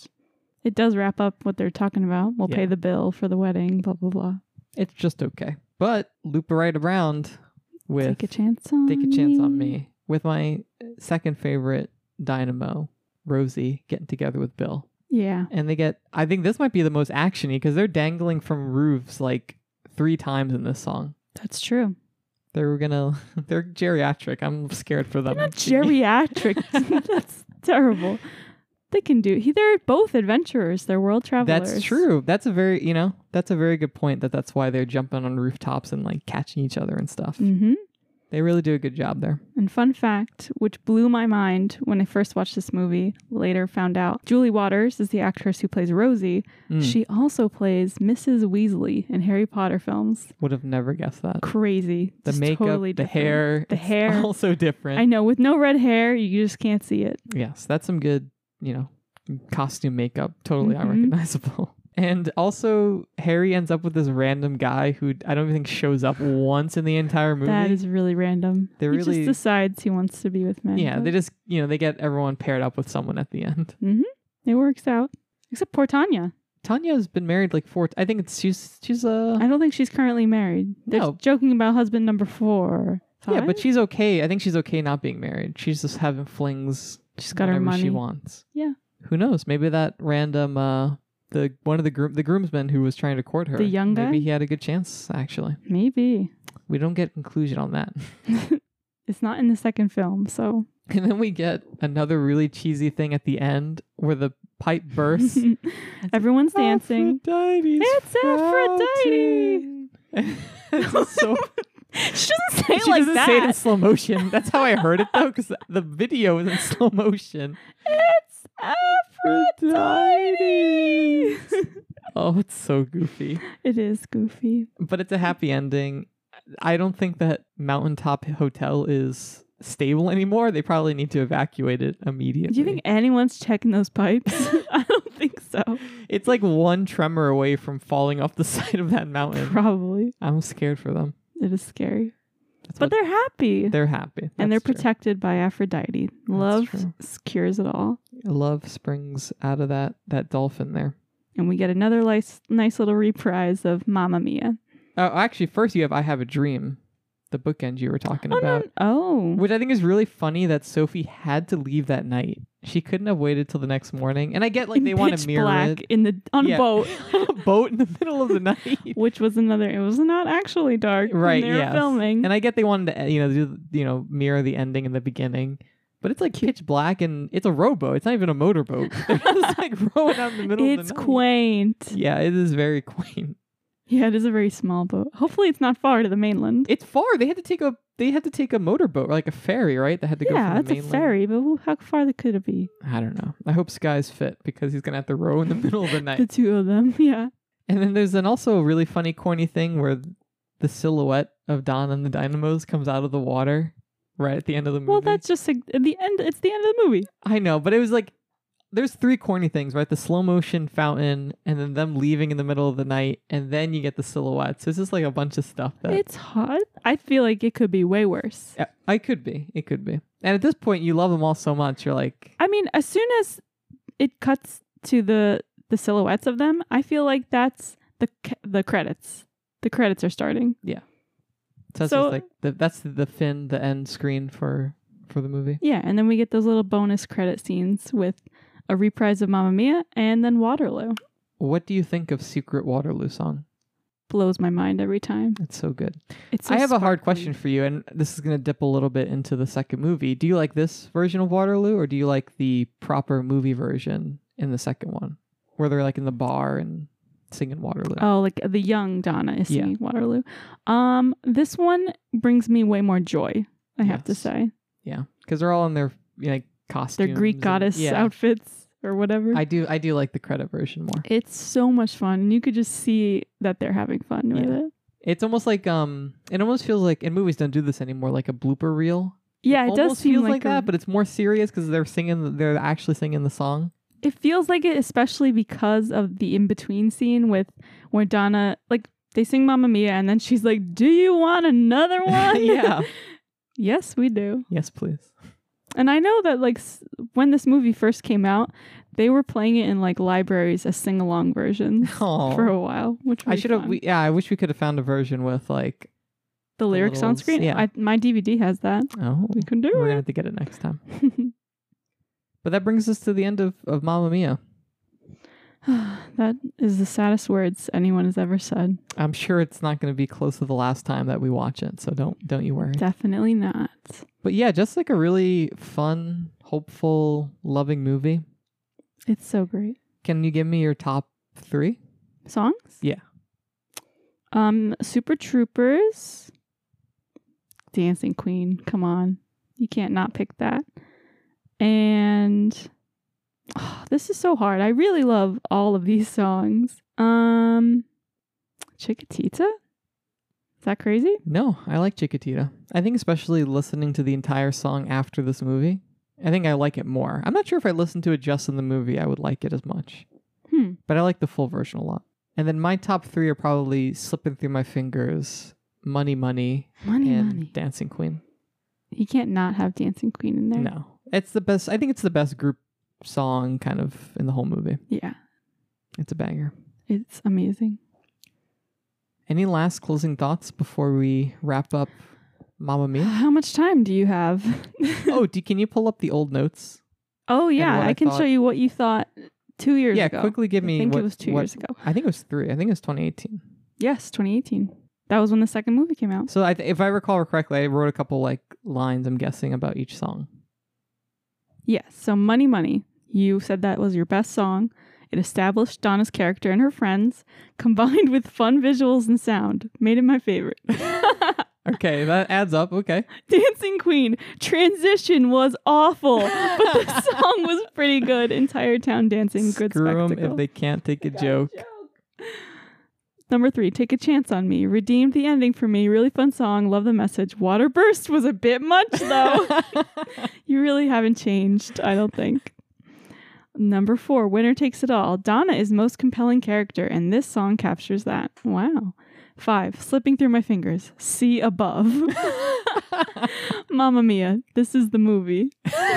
S1: it does wrap up what they're talking about. We'll pay the bill for the wedding, blah, blah, blah.
S2: It's just okay. But loop it right around with
S1: Take a Chance on
S2: Me with my second favorite Dynamo, Rosie, getting together with Bill.
S1: Yeah.
S2: And I think this might be the most actiony because they're dangling from roofs like 3 times in this song.
S1: That's true.
S2: They're geriatric. I'm scared for them.
S1: They're not geriatric. That's terrible. They can they're both adventurers. They're world travelers.
S2: That's true. That's a very good point that's why they're jumping on rooftops and like catching each other and stuff.
S1: Mm-hmm.
S2: They really do a good job there.
S1: And fun fact, which blew my mind when I first watched this movie, later found out, Julie Waters is the actress who plays Rosie. She also plays Mrs. Weasley in Harry Potter films.
S2: Would have never guessed that.
S1: Crazy.
S2: The makeup,
S1: totally
S2: the hair.
S1: The hair.
S2: Also different.
S1: I know. With no red hair, you just can't see it.
S2: Yes, that's some good, costume makeup. Totally unrecognizable. And also, Harry ends up with this random guy who I don't even think shows up once in the entire movie.
S1: That is really random. He just decides he wants to be with men.
S2: Yeah, they just, they get everyone paired up with someone at the end.
S1: Mm-hmm. It works out. Except poor Tanya.
S2: Tanya's been married like 4. I think she's
S1: I don't think she's currently married. They're joking about husband number 4. 5?
S2: Yeah, but she's okay. I think she's okay not being married. She's just having flings.
S1: She's got her money
S2: she wants.
S1: Yeah.
S2: Who knows? Maybe that random one of the groomsmen who was trying to court her.
S1: The young guy?
S2: Maybe he had a good chance, actually.
S1: Maybe.
S2: We don't get a conclusion on that.
S1: It's not in the second film, so.
S2: And then we get another really cheesy thing at the end where the pipe bursts.
S1: Everyone's dancing. It's Aphrodite!
S2: It's so...
S1: She doesn't say it
S2: she
S1: like
S2: doesn't
S1: that.
S2: say it in slow motion. That's how I heard it, though, because the video is in slow motion.
S1: It's Aphrodite!
S2: Oh, it's so goofy.
S1: It is goofy.
S2: But it's a happy ending. I don't think that Mountaintop Hotel is stable anymore. They probably need to evacuate it immediately.
S1: Do you think anyone's checking those pipes? I don't think so.
S2: It's like one tremor away from falling off the side of that mountain.
S1: Probably.
S2: I'm scared for them.
S1: It is scary. But they're happy.
S2: They're happy.
S1: And they're
S2: true.
S1: protected by Aphrodite. Love cures it all.
S2: Love springs out of that dolphin there.
S1: And we get another nice little reprise of Mamma Mia.
S2: Oh, actually, first you have I Have a Dream, the bookend you were talking about.
S1: Oh.
S2: Which I think is really funny that Sophie had to leave that night. She couldn't have waited till the next morning. And I get like they want to mirror
S1: black
S2: it.
S1: On a boat.
S2: On a boat in the middle of the night.
S1: Which was it was not actually dark
S2: right,
S1: when they were filming.
S2: And I get they wanted to, mirror the ending in the beginning. But it's like pitch black and it's a rowboat. It's not even a motorboat. They're just like rowing out in the middle of the night.
S1: It's quaint.
S2: Yeah, it is very quaint.
S1: Yeah, it is a very small boat. Hopefully it's not far to the mainland.
S2: It's far. They had to take a motorboat, like a ferry, right? They had to go from the mainland. Yeah,
S1: it's a ferry, but how far could it be?
S2: I don't know. I hope Sky's fit because he's going to have to row in the middle of the night.
S1: The two of them, yeah.
S2: And then there's also a really funny, corny thing where the silhouette of Don and the Dynamos comes out of the water right at the end of the movie.
S1: Well, that's just the end. It's the end of the movie.
S2: I know, but it was like, there's 3 corny things, right? The slow motion fountain, and then them leaving in the middle of the night, and then you get the silhouette. So it's just like a bunch of stuff that...
S1: It's hot. I feel like it could be way worse.
S2: Yeah, it could be. And at this point, you love them all so much. You're like...
S1: I mean, as soon as it cuts to the silhouettes of them, I feel like that's the credits. The credits are starting.
S2: So that's just like that's the fin, the end screen for the movie.
S1: Yeah, and then we get those little bonus credit scenes with a reprise of Mamma Mia and then Waterloo.
S2: What do you think of Secret Waterloo song?
S1: Blows my mind every time.
S2: It's so good.
S1: It's so
S2: I have a hard
S1: sparkly.
S2: question for you, and this is going to dip a little bit into the second movie. Do you like this version of Waterloo, or do you like the proper movie version in the second one, where they're like in the bar and singing Waterloo?
S1: Oh, like the young Donna is singing Waterloo. This one brings me way more joy, I have to say.
S2: Yeah, because they're all in their costumes.
S1: Their Greek goddess outfits or whatever.
S2: I do like the credit version more.
S1: It's so much fun. And you could just see that they're having fun with it.
S2: It's almost like it almost feels like, and movies don't do this anymore, like a blooper reel.
S1: Yeah, it does seem
S2: feels like that, but it's more serious because they're actually singing the song.
S1: It feels like it, especially because of the in-between scene where Donna, like, they sing Mamma Mia and then she's like, do you want another one?
S2: Yeah.
S1: Yes, we do.
S2: Yes, please.
S1: And I know that, like, when this movie first came out, they were playing it in, like, libraries as sing-along versions for a while, which was fun.
S2: I wish we could have found a version with, like,
S1: the lyrics on screen.
S2: Yeah.
S1: My DVD has that.
S2: Oh,
S1: we can do
S2: We're
S1: it.
S2: going to have to get it next time. But that brings us to the end of Mamma Mia.
S1: That is the saddest words anyone has ever said.
S2: I'm sure it's not going to be close to the last time that we watch it, so don't you worry.
S1: Definitely not.
S2: But yeah, just like a really fun, hopeful, loving movie.
S1: It's so great.
S2: Can you give me your top 3
S1: songs?
S2: Yeah.
S1: Super Troopers, Dancing Queen. Come on, you can't not pick that. And this is so hard. I really love all of these songs. Chiquitita? Is that crazy?
S2: No, I like Chiquitita. I think especially listening to the entire song after this movie, I think I like it more. I'm not sure if I listened to it just in the movie, I would like it as much. But I like the full version a lot. And then my top 3 are probably Slipping Through My Fingers, Money, and Dancing Queen.
S1: You can't not have Dancing Queen in there.
S2: No. It's the best. I think it's the best group song kind of in the whole movie.
S1: Yeah.
S2: It's a banger.
S1: It's amazing.
S2: Any last closing thoughts before we wrap up Mamma Mia?
S1: How much time do you have?
S2: Can you pull up the old notes?
S1: Oh, yeah. I can show you what you thought 2 years ago.
S2: Yeah, quickly give me
S1: I think it was 2 years ago.
S2: I think it was 3. I think it was 2018.
S1: Yes, 2018. That was when the second movie came out.
S2: So if I recall correctly, I wrote a couple like lines, I'm guessing, about each song.
S1: Yes. So Money. You said that was your best song. It established Donna's character and her friends, combined with fun visuals and sound. Made it my favorite.
S2: Okay, that adds up. Okay.
S1: Dancing Queen. Transition was awful, but the song was pretty good. Entire town dancing. Good
S2: Screw
S1: spectacle.
S2: them if they can't take a joke.
S1: Number 3, Take a Chance on Me. Redeemed the ending for me. Really fun song. Love the message. Waterburst was a bit much, though. You really haven't changed, I don't think. Number 4, Winner Takes It All. Donna is most compelling character, and this song captures that. Wow. 5, Slipping Through My Fingers. See above. Mamma Mia. This is the movie.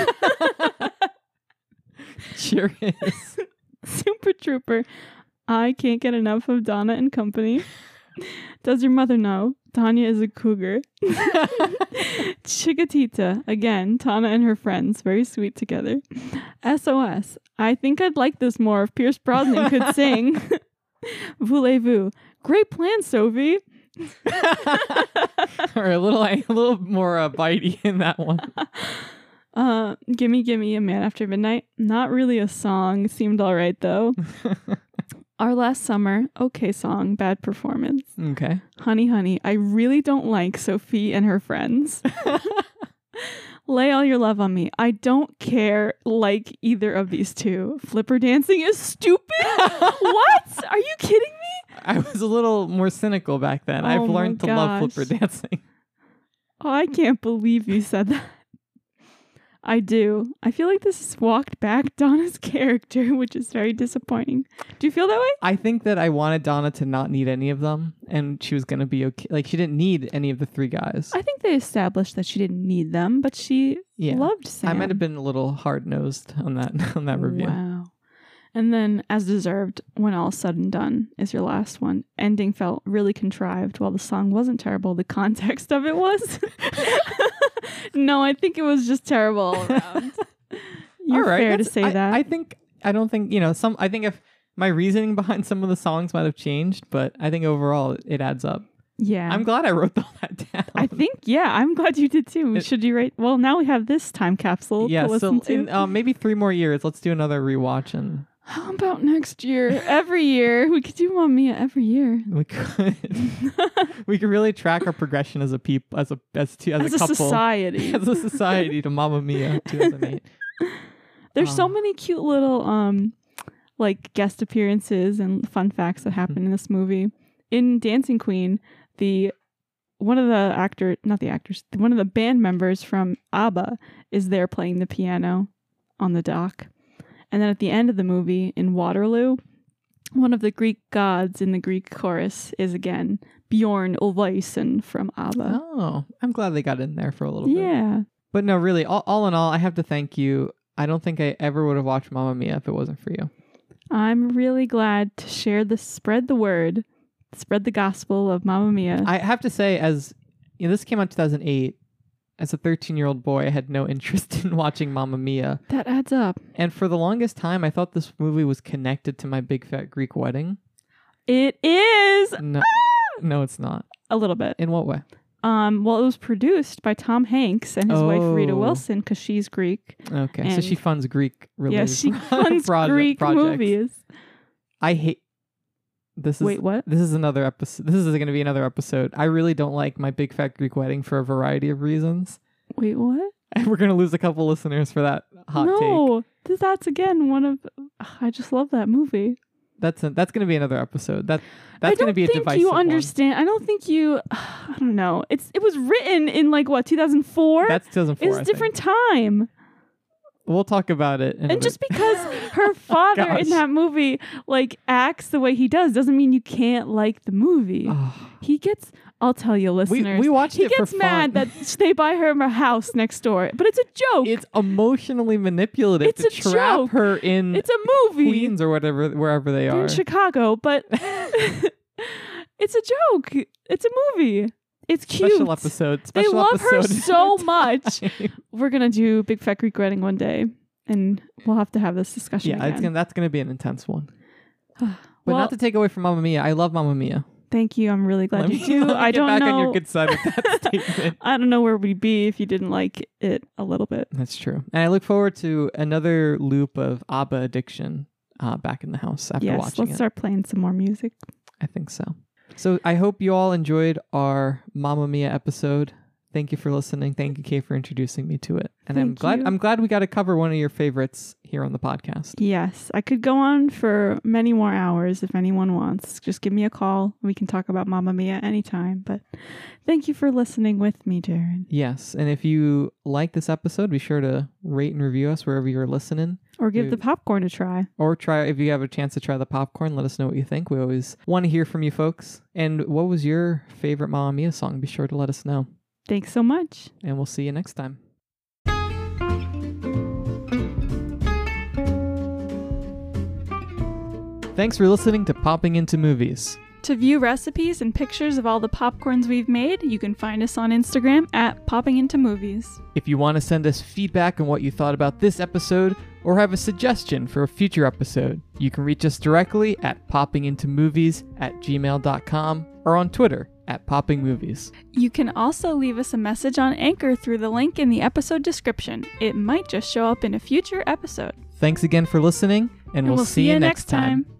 S2: Sure is.
S1: Super Trooper. I can't get enough of Donna and company. Does your mother know? Tanya is a cougar. Chiquitita. Again, Tana and her friends. Very sweet together. SOS. I think I'd like this more if Pierce Brosnan could sing. Voulez-vous. Great plan, Sophie.
S2: Or a little more bitey in that one.
S1: Gimme, A Man After Midnight. Not really a song. Seemed all right, though. Our Last Summer. Okay song. Bad performance.
S2: Okay.
S1: Honey. I really don't like Sophie and her friends. Lay All Your Love on Me. I don't care like either of these two. Flipper dancing is stupid. What? Are you kidding me?
S2: I was a little more cynical back then.
S1: Oh
S2: I've
S1: my
S2: learned to love
S1: gosh.
S2: flipper dancing.
S1: Oh, I can't believe you said that. I do. I feel like this has walked back Donna's character, which is very disappointing. Do you feel that way?
S2: I think that I wanted Donna to not need any of them, and she was going to be okay. Like, she didn't need any of the 3 guys.
S1: I think they established that she didn't need them, but she loved Sam.
S2: I might have been a little hard-nosed on that review.
S1: Wow. And then, as deserved, When All Is Said and Done is your last one. Ending felt really contrived. While the song wasn't terrible, the context of it was. No, I think it was just terrible all around. You're fair to say that.
S2: I think if my reasoning behind some of the songs might have changed, but I think overall it adds up.
S1: Yeah.
S2: I'm glad I wrote all that down.
S1: I'm glad you did too. Should you write? Well, now we have this time capsule to listen to.
S2: In maybe 3 more years, let's do another rewatch. And
S1: how about next year? Every year. We could do Mamma Mia every year.
S2: We could. We could really track our progression as a couple.
S1: Society.
S2: As a society to Mamma Mia 2008.
S1: There's so many cute little like guest appearances and fun facts that happen in this movie. In Dancing Queen, one of the band members from ABBA is there playing the piano on the dock. And then at the end of the movie, in Waterloo, one of the Greek gods in the Greek chorus is again Bjorn Ulvaeusson from ABBA.
S2: Oh, I'm glad they got in there for a little bit.
S1: Yeah.
S2: But no, really, all in all, I have to thank you. I don't think I ever would have watched Mamma Mia if it wasn't for you.
S1: I'm really glad to spread the word, spread the gospel of Mamma Mia.
S2: I have to say, this came out in 2008. As a 13-year-old boy, I had no interest in watching Mamma Mia.
S1: That adds up. And
S2: for the longest time, I thought this movie was connected to My Big Fat Greek Wedding.
S1: It is!
S2: No, it's not.
S1: A little bit.
S2: In what way?
S1: Well, it was produced by Tom Hanks and his wife Rita Wilson because she's Greek.
S2: Okay, so she funds Greek related
S1: Yeah, she funds Greek movies.
S2: I hate...
S1: Wait, what?
S2: This is another episode. This is going to be another episode. I really don't like My Big Fat Greek Wedding for a variety of reasons.
S1: Wait, what?
S2: And we're going to lose a couple listeners for that hot take.
S1: No, that's again one of... I just love that movie.
S2: That's going to be another episode. That's going to be a divisive one. I don't think
S1: you understand. I don't think you... I don't know. It was written in 2004?
S2: That's 2004,
S1: It's a different time.
S2: We'll talk about it.
S1: And just because her father in that movie acts the way he doesn't mean you can't like the movie. He gets... I'll tell you, listeners.
S2: We watched it for fun.
S1: He gets mad that they buy her a house next door, but it's a joke.
S2: It's emotionally manipulative to trap her in.
S1: It's a movie.
S2: Queens or wherever they are.
S1: In Chicago, but it's a joke. It's a movie. It's cute.
S2: Special episode.
S1: They love her so much. We're gonna do Big Fat Greek Wedding one day, and we'll have to have this discussion.
S2: Yeah, that's gonna be an intense one. But not to take away from Mamma Mia, I love Mamma Mia.
S1: Thank you. I'm really glad you do. I don't know.
S2: On your good side with that statement.
S1: I don't know where we'd be if you didn't like it a little bit.
S2: That's true. And I look forward to another loop of ABBA addiction back in the house after watching it.
S1: Yes, let's start playing some more music.
S2: I think so. So I hope you all enjoyed our Mamma Mia episode. Thank you for listening. Thank you, Kay, for introducing me to it. And I'm glad we got to cover one of your favorites here on the podcast.
S1: Yes, I could go on for many more hours if anyone wants. Just give me a call. We can talk about Mamma Mia anytime. But thank you for listening with me, Jared.
S2: Yes, and if you like this episode, be sure to rate and review us wherever you're listening.
S1: Or give the popcorn a try.
S2: Or if you have a chance to try the popcorn, let us know what you think. We always want to hear from you folks. And what was your favorite Mamma Mia song? Be sure to let us know.
S1: Thanks so much.
S2: And we'll see you next time. Thanks for listening to Popping Into Movies.
S1: To view recipes and pictures of all the popcorns we've made, you can find us on Instagram at Popping Into Movies.
S2: If you want to send us feedback on what you thought about this episode or have a suggestion for a future episode, you can reach us directly at poppingintomovies@gmail.com or on Twitter @poppingmovies.
S1: You can also leave us a message on Anchor through the link in the episode description. It might just show up in a future episode.
S2: Thanks again for listening, and we'll see you next time.